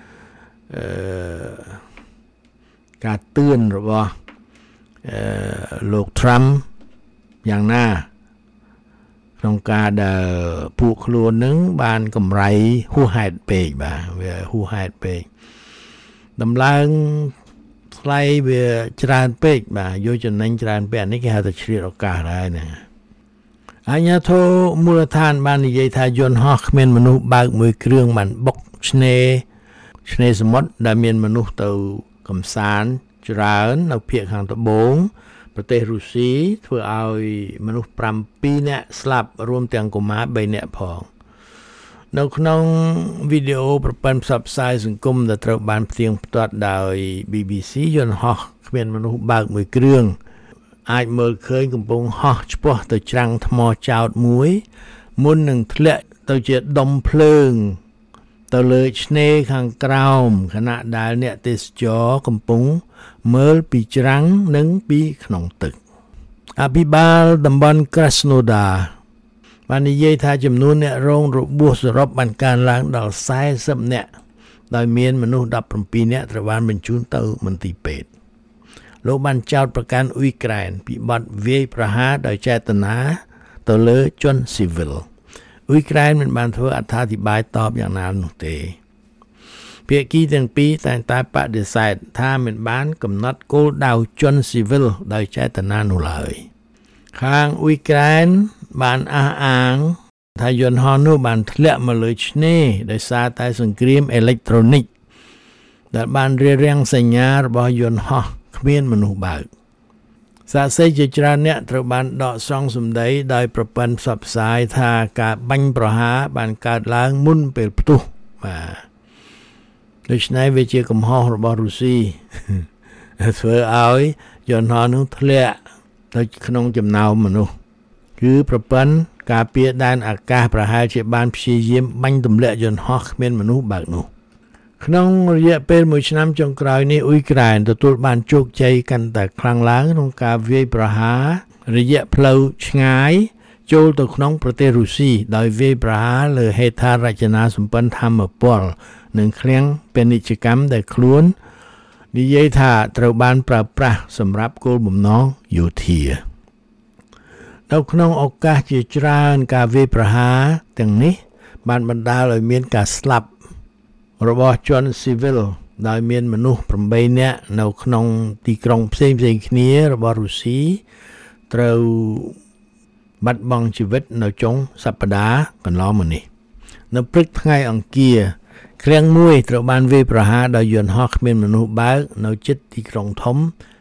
ការទឿនរបស់លោក Trump យ៉ាងណាក្នុងការដែលពួកខ្លួននឹងបានកម្រៃហួសហេតុពេកបាទវាហួសហេតុពេកដំឡើងថ្លៃវាច្រើនពេកបាទយកចំណេញច្រើនពេកនេះគេហៅថាឆ្លៀតឱកាសដែរណាអាជ្ញាធរមូលដ្ឋានបាននិយាយថាយន្តហោះគ្មានមនុស្សបើកមួយគ្រឿងបានបុកឆ្នេរសមុទ្រដែលមានមនុស្សទៅកំសាន្តច្រើននៅភាគខាងត្បូងប្រទេសរុស្ស៊ីធ្វើឲ្យមនុស្ស7នាក់ស្លាប់រួមទាំងកុមារ3នាក់ផងនៅក្នុងវីដេអូប្រព័ន្ធផ្សព្វផ្សាយសង្គមដែលត្រូវបានផ្ទៀងផ្ទាត់ដោយ BBC យន្តហោះគ្មានមនុស្សបើកមួយគ្រឿងអាចមើលឃើញកំពុងហោះឆ្ពោះទៅច្រាំងថ្មចោតមួយមុននឹងធ្លាក់ទៅជាដុំភ្លើងទៅលើឆ្នេរខាងក្រោមខណៈដែលអ្នកទេសចរកំពុងមើលពីច្រាំងនិងពីក្នុងទឹកអភិបាលតំបន់ Krasnodar បាននិយាយថាចំនួនអ្នករងរបួសសរុបបានកើនឡើងដល់40នាក់ដោយមានមនុស្ស17នាក់ត្រូវបានបញ្ជូនទៅមន្ទីរពេទ្យលោកបានចោទប្រកាន់អ៊ុយក្រែនពីបទវាយប្រហារដោយចេតនាទៅលើជនស៊ីវិលអ៊ុយក្រែនមិនបានធ្វើអត្ថាធិប្បាយតបយ៉ាងណានោះទេភាគីទាំងពីរតែងតែបដិសេធថាមិនបានកំណត់គោលដៅជនស៊ីវិលដោយចេតនានោះឡើយខាងអ៊ុយក្រែនបានអះអាងថាយន្តហោះនោះបានធ្លាក់មកលើឆ្នេរដោយសារតែសង្គ្រាមអេឡិចត្រូនិកដែលបានរារាំងសញ្ញារបស់យន្តហោះគ្មានមនុស្សបើកសាក្សីជាច្រើនអ្នកត្រូវបានដកស្រង់សម្ដីដោយប្រព័ន្ធផ្សព្វផ្សាយថាការបាញ់ប្រហារបានកើតឡើងមុនពេលផ្ទុះបាទដូច្នេះវាជាកំហុសរបស់រុស្ស៊ីធ្វើឲ្យយន្តហោះនោះធ្លាក់ទៅក្នុងចំណោមមនុស្សគឺប្រព័ន្ធការពារដែនអាកាសប្រហែលជាបានព្យាយាមបាញ់ទម្លាក់យន្តហោះគ្មានមនុស្សបើកនោះក្នុងរយៈពេល1ឆ្នាំចុងក្រោយនេះអ៊ុយក្រែនទទួលបានជោគជ័យកាន់តែខ្លាំងឡើងក្នុងការវាយប្រហាររយៈផ្លូវឆ្ងាយចូលទៅក្នុងប្រទេសរុស្ស៊ីដោយវាយប្រហារលើហេដ្ឋារចនាសម្ព័ន្ធថាមពលនិងឃ្លាំងពាណិជ្ជកម្មដែលខ្លួននិយាយថាត្រូវបានប្រើប្រាស់សម្រាប់គោលបំណងយោធានៅក្នុងឱកាសជាច្រើនការវាយប្រហារទាំងនេះបានបណ្ដាលឲ្យមានការស្លាប់របស់ជនស៊ីវិលដោយមានមនុស្ស8នាក់នៅក្នុងទីក្រុងផ្សេងៗគ្នារបស់រុស្ស៊ីត្រូវបាត់បង់ជីវិតនៅចុងសប្តាហ៍កន្លងមកនេះនៅព្រឹកថ្ងៃអង្គារឃ្លាំងមួយត្រូវបានវាយប្រហារដោយយន្តហោះគ្មានមនុស្សបើកនៅជិតទីក្រុងធំ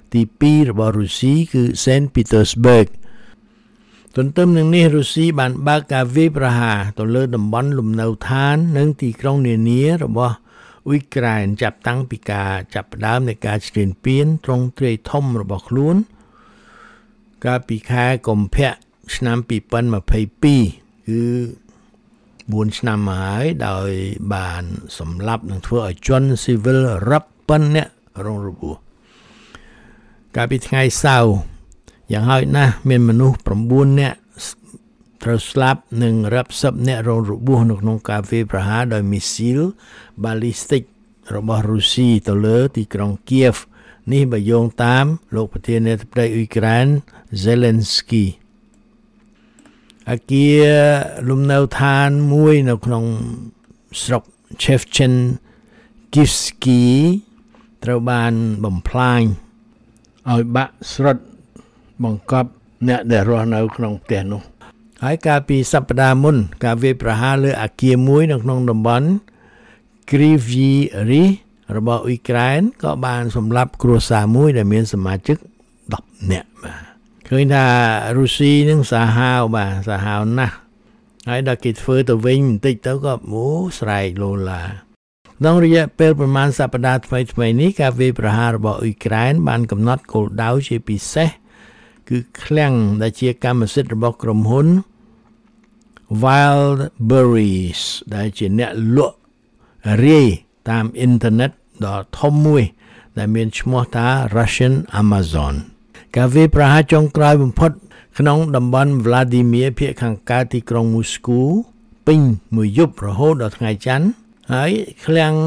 ទី2របស់រុស្ស៊ីគឺ Saint Petersburg ទន្ទឹមនឹងនេះរុស្ស៊ីបានបើកការវាយប្រហារទៅលើតំបន់លំនៅឋាននិងទីក្រុងនានារបស់អ៊ុយក្រែនចាប់តាំងពីការចាប់ផ្ដើមនៃការឈ្លានពានទ្រង់ទ្រាយធំរបស់ខ្លួនកាលពីខែកុម្ភៈឆ្នាំ2022គឺ4ឆ្នាំមកហើយដោយបានសម្លាប់និងធ្វើឲ្យជនស៊ីវិលរាប់ពាន់នាក់រងរបួសកាលពីថ្ងៃសៅរ៍យ៉ាងហោចណាស់មានមនុស្ស9នាក់ត្រូវស្លាប់និងរាប់សិបនាក់រងរបួសនៅក្នុងការវាយប្រហារដោយមីស៊ីលបាលីស្ទិករបស់រុស្ស៊ីទៅលើទីក្រុងគៀវនេះបើយោងតាមលោកប្រធានាធិបតីអ៊ុយក្រែន Zelensky អគារលំនៅឋានមួយនៅក្នុងស្រុក Shevchenkivsky ត្រូវបានបំផ្លាញឲ្យបាក់ស្រុតបង្កប់អ្នកដែលរស់នៅក្នុងផ្ទះនោះហើយកាលពីសប្តាហ៍មុនការវាយប្រហារលើអគារមួយនៅក្នុងតំបន់ Kryvyi Rih របស់អ៊ុយក្រែនក៏បានសម្លាប់គ្រួសារមួយដែលមានសមាជិក10នាក់បាទឃើញថារុស្ស៊ីនឹងសាហាវណាស់ហើយដល់គេធ្វើទៅវិញបន្តិចទៅក៏ស្រែកលោឡាក្នុងរយៈពេលប្រមាណសប្តាហ៍ថ្មីនេះការវាយប្រហាររបស់អ៊ុយក្រែនបានកំណត់គោលដៅជាពិសេសគឺឃ្លាំងដែលជាកម្មសិទ្ធិរបស់ក្រុមហ៊ុន Wildberries ដែលជាអ្នកលក់រាយតាមអ៊ីនធឺណិតដ៏ធំមួយដែលមានឈ្មោះថា Russian Amazon ការវាយប្រហារចុងក្រោយបំផុតក្នុងតំបន់ Vladimir ភាគខាងកើតទីក្រុង Moscow ពេញមួយយប់រហូតដល់ថ្ងៃច័ន្ទហើយឃ្លាំង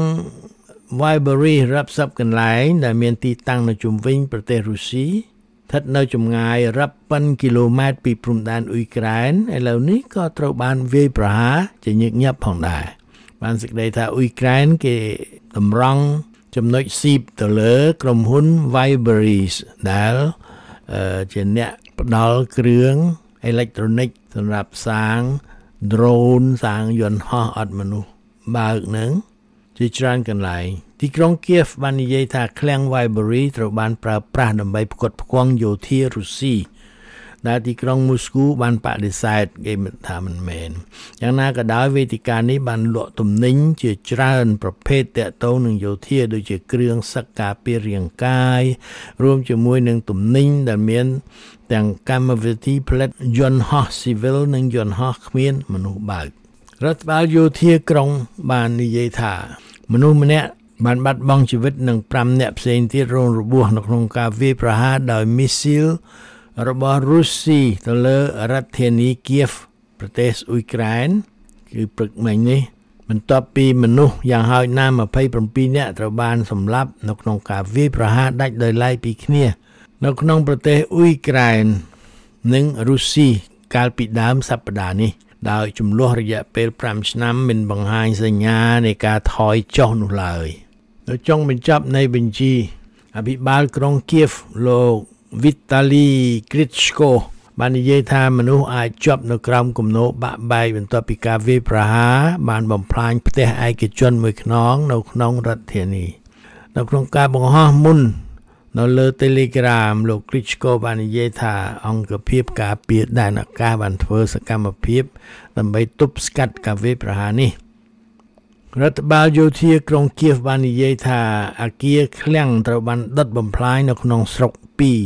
Wildberries រាប់សិបកន្លែងដែលមានទីតាំងនៅជុំវិញប្រទេសរុស្ស៊ីស្ថិតនៅចម្ងាយរាប់ពាន់គីឡូម៉ែត្រពីព្រំដែនអ៊ុយក្រែនឥឡូវនេះក៏ត្រូវបានវាយប្រហារជាញឹកញាប់ផងដែរបានសេចក្តីថាអ៊ុយក្រែនគេតម្រង់ចំណុចស៊ីបទៅលើក្រុមហ៊ុន Wildberries ដែលជាអ្នកផ្ដល់គ្រឿងអេឡិចត្រូនិកសម្រាប់សាង drone សាងយន្តហោះអត់មនុស្សបើកនឹងជាច្រើនកន្លែងទីក្រុងគៀវបាននិយាយថាឃ្លាំង Wildberries ត្រូវបានប្រើប្រាស់ដើម្បីផ្គត់ផ្គង់យោធារុស្ស៊ីដែលទីក្រុងមូស្គូបានបដិសេធគេថាមិនមែនយ៉ាងណាក៏ដោយវេទិកានេះបានលក់ទំនិញជាច្រើនប្រភេទទាក់ទងនឹងយោធាដូចជាគ្រឿងសឹកការពាររាងកាយរួមជាមួយនឹងទំនិញដែលមានទាំងកម្មវិធីផលិតយន្តហោះស៊ីវិលនិងយន្តហោះគ្មានមនុស្សបើករដ្ឋបាលយោធាក្រុងបាននិយាយថាមនុស្សម្នាក់បានបាត់បង់ជីវិតនិង5នាក់ផ្សេងទៀតរងរបួសនៅក្នុងការវាយប្រហារដោយមីស៊ីលរបស់រុស្ស៊ីទៅលើរដ្ឋធានីគៀវប្រទេសអ៊ុយក្រែនគឺព្រឹកមិញនេះបន្ទាប់ពីមនុស្សយ៉ាងហោចណាស់27នាក់ត្រូវបានសម្លាប់នៅក្នុងការវាយប្រហារដាច់ដោយឡែកពីគ្នានៅក្នុងប្រទេសអ៊ុយក្រែននិងរុស្ស៊ីកាលពីដើមសប្តាហ៍នេះដោយចំនួនរយៈពេល5ឆ្នាំមិនបង្ហាញសញ្ញានៃការថយចុះនោះឡើយនៅចុងបញ្ចប់នៃបញ្ជីអភិបាលក្រុងគៀវលោក Vitaly Klitschko បាននិយាយថាមនុស្សអាចជាប់នៅក្រោមគំនរបាក់បែកបន្ទាប់ពីការវាយប្រហារបានបំផ្លាញផ្ទះឯកជនមួយខ្នងនៅក្នុងរដ្ឋធានីនៅក្នុងការបង្ហោះមុននៅលើ Telegram លោក Klitschko បាននិយាយថាអង្គភាពការពារដែនអាកាសបានធ្វើសកម្មភាពដើម្បីទប់ស្កាត់ការវាយប្រហារនេះរដ្ឋបាលយោធាក្រុងគៀវបាននិយាយថាអគារឃ្លាំងត្រូវបានដុតបំផ្លាញនៅក្នុងស្រុក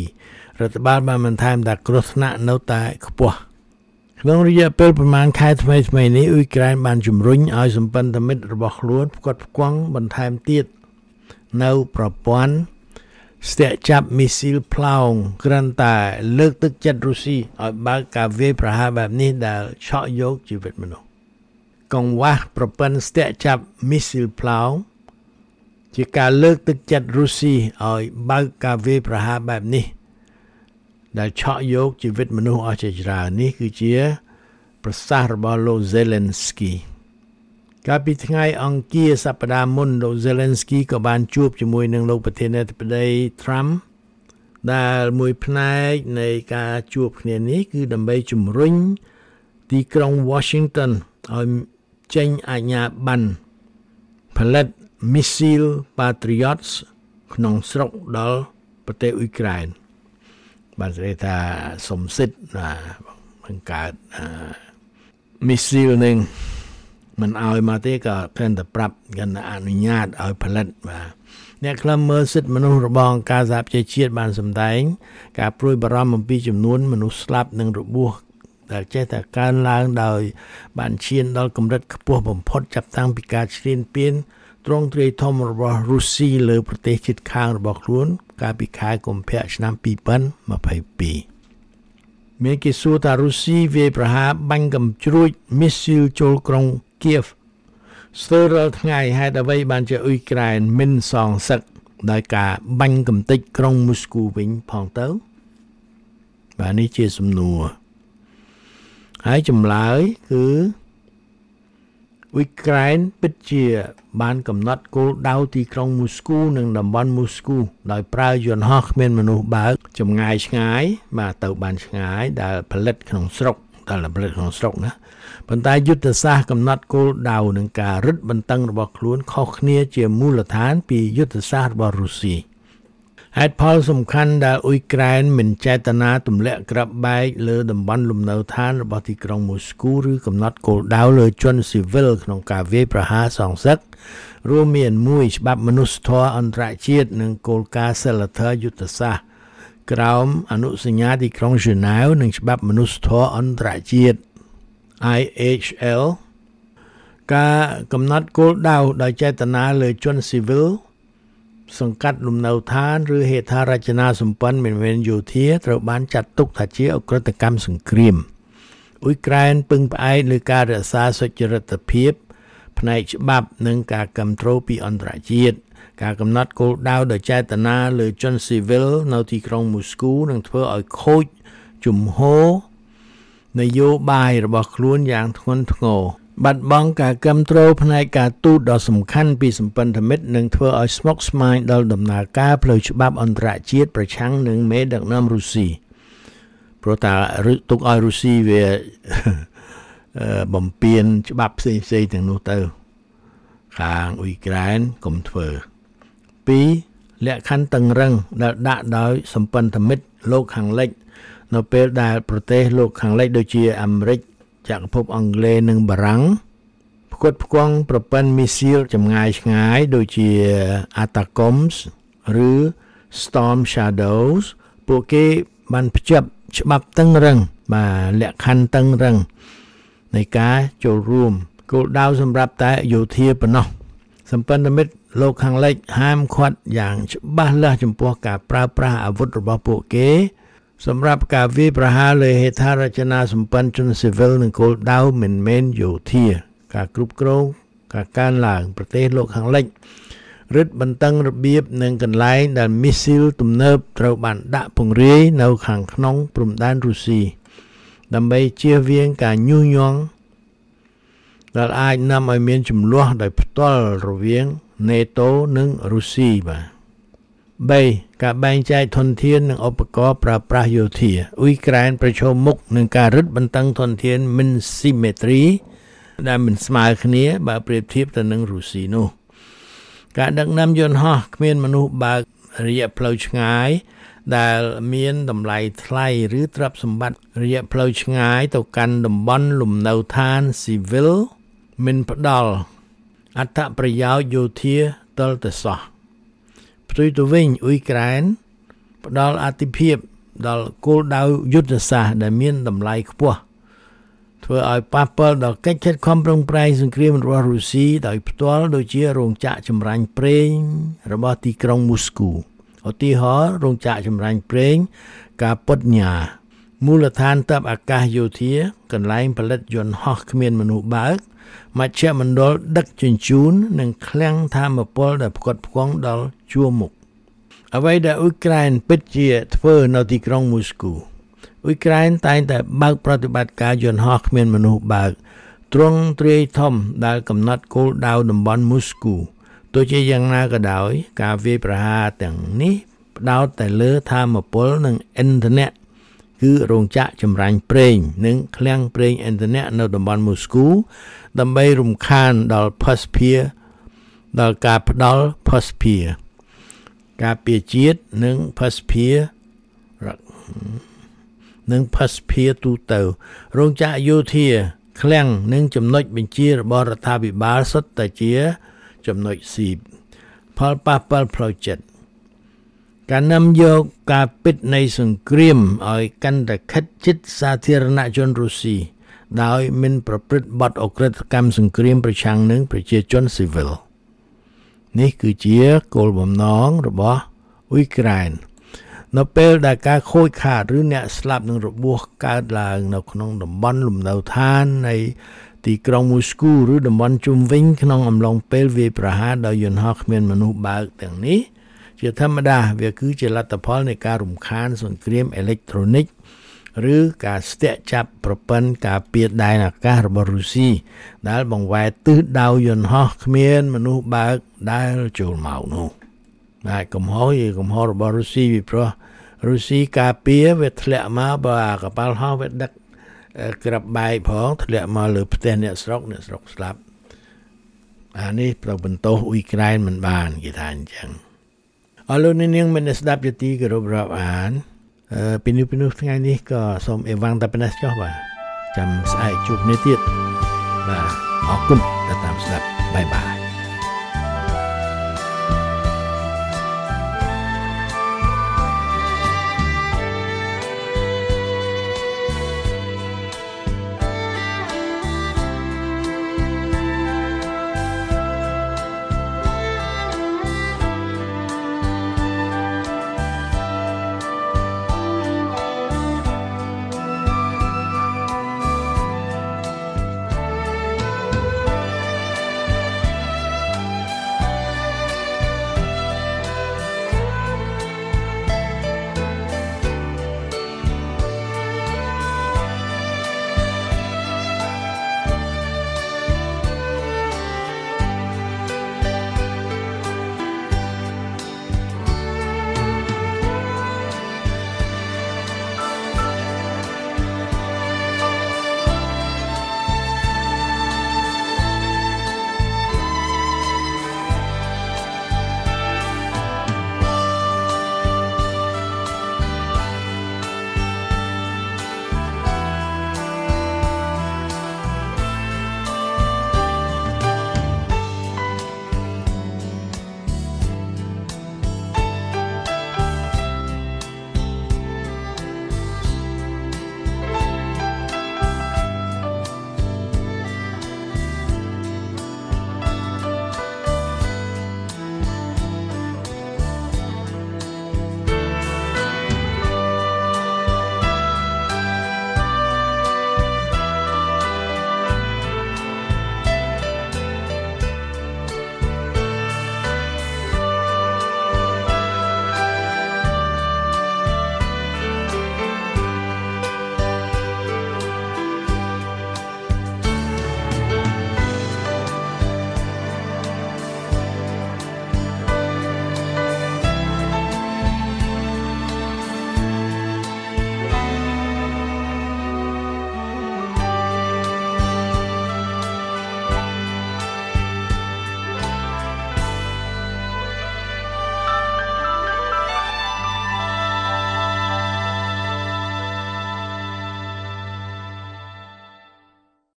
2រដ្ឋបាលបានបន្ថែមថាគ្រោះថ្នាក់នៅតែខ្ពស់ក្នុងរយៈពេលប្រមាណខែថ្មីនេះអ៊ុយក្រែនបានជំរុញឲ្យសម្ព័ន្ធមិត្តរបស់ខ្លួនផ្គត់ផ្គង់បន្ថែមទៀតនៅប្រព័ន្ធស្ទាក់ចាប់មីស៊ីលផ្លោងគ្រាន់តែលើកទឹកចិត្តរុស្ស៊ីឲ្យបើកការវាយប្រហារបែបនេះដែលឆក់យកជីវិតមនុស្សកង្វះប្រព័ន្ធស្ទាក់ចាប់មីស៊ីលផ្លោងជាការលើកទឹកចិត្តរុស្ស៊ីឲ្យបើកការវាយប្រហារបែបនេះដែលឆក់យកជីវិតមនុស្សអស់ជាច្រើននេះគឺជាប្រសាសន៍របស់លោក Zelensky កាលពីថ្ងៃអង្គារសប្តាហ៍មុនលោក Zelensky ក៏បានជួបជាមួយនឹងលោកប្រធានាធិបតី Trump ដែលមួយផ្នែកនៃការជួបគ្នានេះគឺដើម្បីជំរុញទីក្រុង Washington ឲ្យចេញអាជ្ញាប័ណ្ណផលិត Missile Patriots ក្នុងស្រុកដល់ប្រទេសអ៊ុយក្រែនបានស្ដីថាសំសិទ្ធបង្កើតមីស៊ីលនឹងមិនឲ្យមកទេក៏គ្រាន់តែប្រាប់កាន់តែអនុញ្ញាតឲ្យផលិតបាទអ្នកខ្លំមើលសិទ្ធិមនុស្សរបស់អង្គការសហប្រជាជាតិបានសម្ដែងការព្រួយបារម្ភអំពីចំនួនមនុស្សស្លាប់និងរបួសដែលចេះតែកើនឡើងដោយបានឈានដល់កម្រិតខ្ពស់បំផុតចាប់តាំងពីការឈ្លានពានទ្រង់ទ្រាយធំរបស់រុស្ស៊ីលើប្រទេសជិតខាងរបស់ខ្លួនកាលពីខែកុម្ភៈឆ្នាំ2022មានគេសួរថារុស្ស៊ីវាយប្រហារបាញ់កំជ្រួចមីស៊ីលចូលក្រុងគៀវស្ទើររាល់ថ្ងៃហេតុអ្វីបានជាអ៊ុយក្រែនមិនសងសឹកដោយការបាញ់កំទេចក្រុងមូស្គូវិញផងទៅបាទនេះជាសំណួរហើយចម្លើយគឺអ៊ុយក្រែនពិតជាបានកំណត់គោលដៅទីក្រុងមូស្គូនិងតំបន់មូស្គូដោយប្រើយន្តហោះគ្មានមនុស្សបើកចម្ងាយឆ្ងាយបាទទៅបានឆ្ងាយដែលផលិតក្នុងស្រុកណាប៉ុន្តែយុទ្ធសាស្ត្រកំណត់គោលដៅនឹងការរឹតបន្តឹងរបស់ខ្លួនខុសគ្នាជាមូលដ្ឋានពីយុទ្ធសាស្ត្ររបស់រុស្ស៊ីហេតុផលសំខាន់ដែលអ៊ុយក្រែនមិនចេតនាទម្លាក់គ្រាប់បែកលើតំបន់លំនៅឋានរបស់ទីក្រុងមូស្គូឬកំណត់គោលដៅលើជនស៊ីវិលក្នុងការវាយប្រហារសងសឹករួមមាន1ច្បាប់មនុស្សធម៌អន្តរជាតិនិងគោលការណ៍សីលធម៌យុទ្ធសាស្ត្រក្រោមអនុសញ្ញាទីក្រុងហ្សឺណែវនិងច្បាប់មនុស្សធម៌អន្តរជាតិ IHL ការកំណត់គោលដៅដោយចេតនាលើជនស៊ីវិលសង្កាត់លំនៅឋានឬហេដ្ឋារចនាសម្ព័ន្ធមិនមែនយោធាត្រូវបានចាត់ទុកថាជាអក្រិតកម្មសង្គ្រាមអ៊ុយក្រែនពឹងផ្អែកលើការរក្សាសុចរិតភាពផ្នែកច្បាប់និងការគ្រប់គ្រងពីអន្តរជាតិការកំណត់គោលដៅដោយចេតនាលើជនស៊ីវិលនៅទីក្រុងមូស្គូនឹងធ្វើឲ្យខូចជំហរនយោបាយរបស់ខ្លួនយ៉ាងធ្ងន់ធ្ងរបាត់បង់ការគ្រប់គ្រងផ្នែកការទូតដ៏សំខាន់ពីសម្ព័ន្ធមិត្តនិងធ្វើឲ្យស្មុគស្មាញដល់ដំណើរការផ្លូវច្បាប់អន្តរជាតិប្រឆាំងនឹងមេដឹកនាំរុស្ស៊ីព្រោះតែទុកឲ្យរុស្ស៊ីវាបំពេញច្បាប់ផ្សេងៗទាំងនោះទៅខាងអ៊ុយក្រែនកុំធ្វើ2លក្ខខណ្ឌតឹងរ៉ឹងដែលដាក់ដោយសម្ព័ន្ធមិត្តលោកខាងលិចនៅពេលដែលប្រទេសលោកខាងលិចដូចជាអាមេរិកចក្រភពអង់គ្លេសនិងបារាំងផ្គត់ផ្គង់ប្រព័ន្ធមីស៊ីលចម្ងាយឆ្ងាយដូចជា ATACMS ឬ Storm Shadows ពួកគេបានភ្ជាប់ច្បាប់តឹងរ៉ឹងបាទលក្ខខណ្ឌតឹងរ៉ឹងនៃការចូលរួមគោលដៅសម្រាប់តែយោធាប៉ុណ្ណោះសម្ព័ន្ធមិត្តលោកខាងលិចហាមឃាត់យ៉ាងច្បាស់លាស់ចំពោះការប្រើប្រាស់អាវុធរបស់ពួកគេសម្រាប់ការវាយប្រហារលើហេដ្ឋារចនាសម្ព័ន្ធជនស៊ីវិលនិងគោលដៅមិនមែនយោធាការគ្រប់គ្រងការកើនឡើងប្រទេសលោកខាងលិចរឹតបន្តឹងរបៀបនិងកន្លែងដែលមីស៊ីលទំនើបត្រូវបានដាក់ពង្រាយនៅខាងក្នុងព្រំដែនរុស្ស៊ីដើម្បីជៀសវាងការញុះញង់ដែលអាចនាំឲ្យមានជម្លោះដោយផ្ទាល់រវាង NATO និងរុស្ស៊ីបាទ3ការបែងចែកធនធាននិងឧបករណ៍ប្រើប្រាស់យោធាអ៊ុយក្រែនប្រឈមមុខនឹងការរឹតបន្តឹងធនធានមិនស៊ីមេទ្រីដែលមិនស្មើគ្នាបើប្រៀបធៀបទៅនឹងរុស្ស៊ីនោះការដឹកនាំយន្តហោះគ្មានមនុស្សបើករយៈផ្លូវឆ្ងាយដែលមានតម្លៃថ្លៃឬទ្រព្យសម្បត្តិរយៈផ្លូវឆ្ងាយទៅកាន់តំបន់លំនៅឋានស៊ីវិលមិនផ្ដល់អត្ថប្រយោជន៍យោធាទាល់តែសោះផ្ទុយទៅវិញអ៊ុយក្រែនផ្ដល់អាទិភាពដល់គោលដៅយុទ្ធសាស្ត្រដែលមានតម្លៃខ្ពស់ធ្វើឲ្យប៉ះពាល់ដល់កិច្ចខិតខំប្រឹងប្រែងសង្គ្រាមរបស់រុស្ស៊ីដោយផ្ទាល់ដូចជារោងចក្រចម្រាញ់ប្រេងរបស់ទីក្រុងមូស្គូឧទាហរណ៍រោងចក្រចម្រាញ់ប្រេងកាពុតញ៉ាមូលដ្ឋានទ័ពអាកាសយោធាកន្លែងផលិតយន្តហោះគ្មានមនុស្សបើកមជ្ឈមណ្ឌលដឹកជញ្ជូននិងឃ្លាំងថាមពលដែលផ្គត់ផ្គង់ដល់ជួរមុខអ្វីដែលអ៊ុយក្រែនពិតជាធ្វើនៅទីក្រុងមូស្គូអ៊ុយក្រែនតែងតែបើកប្រតិបត្តិការយន្តហោះគ្មានមនុស្សបើកទ្រង់ទ្រាយធំដែលកំណត់គោលដៅតំបន់មូស្គូទោះជាយ៉ាងណាក៏ដោយការវាយប្រហារទាំងនេះផ្ដោតតែលើថាមពលនិងឥន្ធនៈគឺរោងចក្រចម្រាញ់ប្រេងនិងឃ្លាំងប្រេងឥន្ធនៈនៅតំបន់មូស្គូដើម្បីរំខានដល់ភស្តុភារដល់ការផ្ដល់ភស្តុភារការពារជាតិនិងភស្តុភារទូទៅរោងចក្រយោធាឃ្លាំងនិងចំណុចបញ្ជារបស់រដ្ឋាភិបាលសុទ្ធតែជាចំណុចស៊ីបផលប៉ះពាល់ផ្លូវចិត្តការនាំយកការពិតនៃសង្គ្រាមឲ្យកាន់តែខិតជិតសាធារណជនរុស្ស៊ីដោយមិនប្រព្រឹត្តបទអក្រិតកម្មសង្គ្រាមប្រឆាំងនឹងប្រជាជនស៊ីវិលនេះគឺជាគោលបំណងរបស់អ៊ុយក្រែននៅពេលដែលការខូចខាតឬអ្នកស្លាប់នឹងរបួសកើតឡើងនៅក្នុងតំបន់លំនៅឋាននៃទីក្រុងមូស្គូឬតំបន់ជុំវិញក្នុងអំឡុងពេលវាយប្រហារដោយយន្តហោះគ្មានមនុស្សបើកទាំងនេះជាធម្មតាវាគឺជាលទ្ធផលនៃការរំខានសង្គ្រាមអេឡិចត្រូនិកឬការស្ទាក់ចាប់ប្រព័ន្ធការពារដែនអាកាសរបស់រុស្ស៊ីដែលបង្វែរទិសដៅយន្តហោះគ្មានមនុស្សបើកដែលចូលមកនោះតែកំហុសរបស់រុស្ស៊ីពីព្រោះរុស្ស៊ីការពារវាធ្លាក់មកបើកប៉ាល់ហោះវាដឹកក្របបែកផងធ្លាក់មកលើផ្ទះអ្នកស្រុកស្លាប់អានេះប្របន្ទោសអ៊ុយក្រែនមិនបានគេថាអញ្ចឹងអរលោកនាងមានស្ដាប់យទីគោរពរាប់អានពីនេះថ្ងៃនេះក៏សូមអេវ៉ាំងតែប៉ុណ្ណេះចុះបាទចាំស្អែកជួបគ្នាទៀតបាទអរគុណដែលតាមស្ដាប់បាយបាយ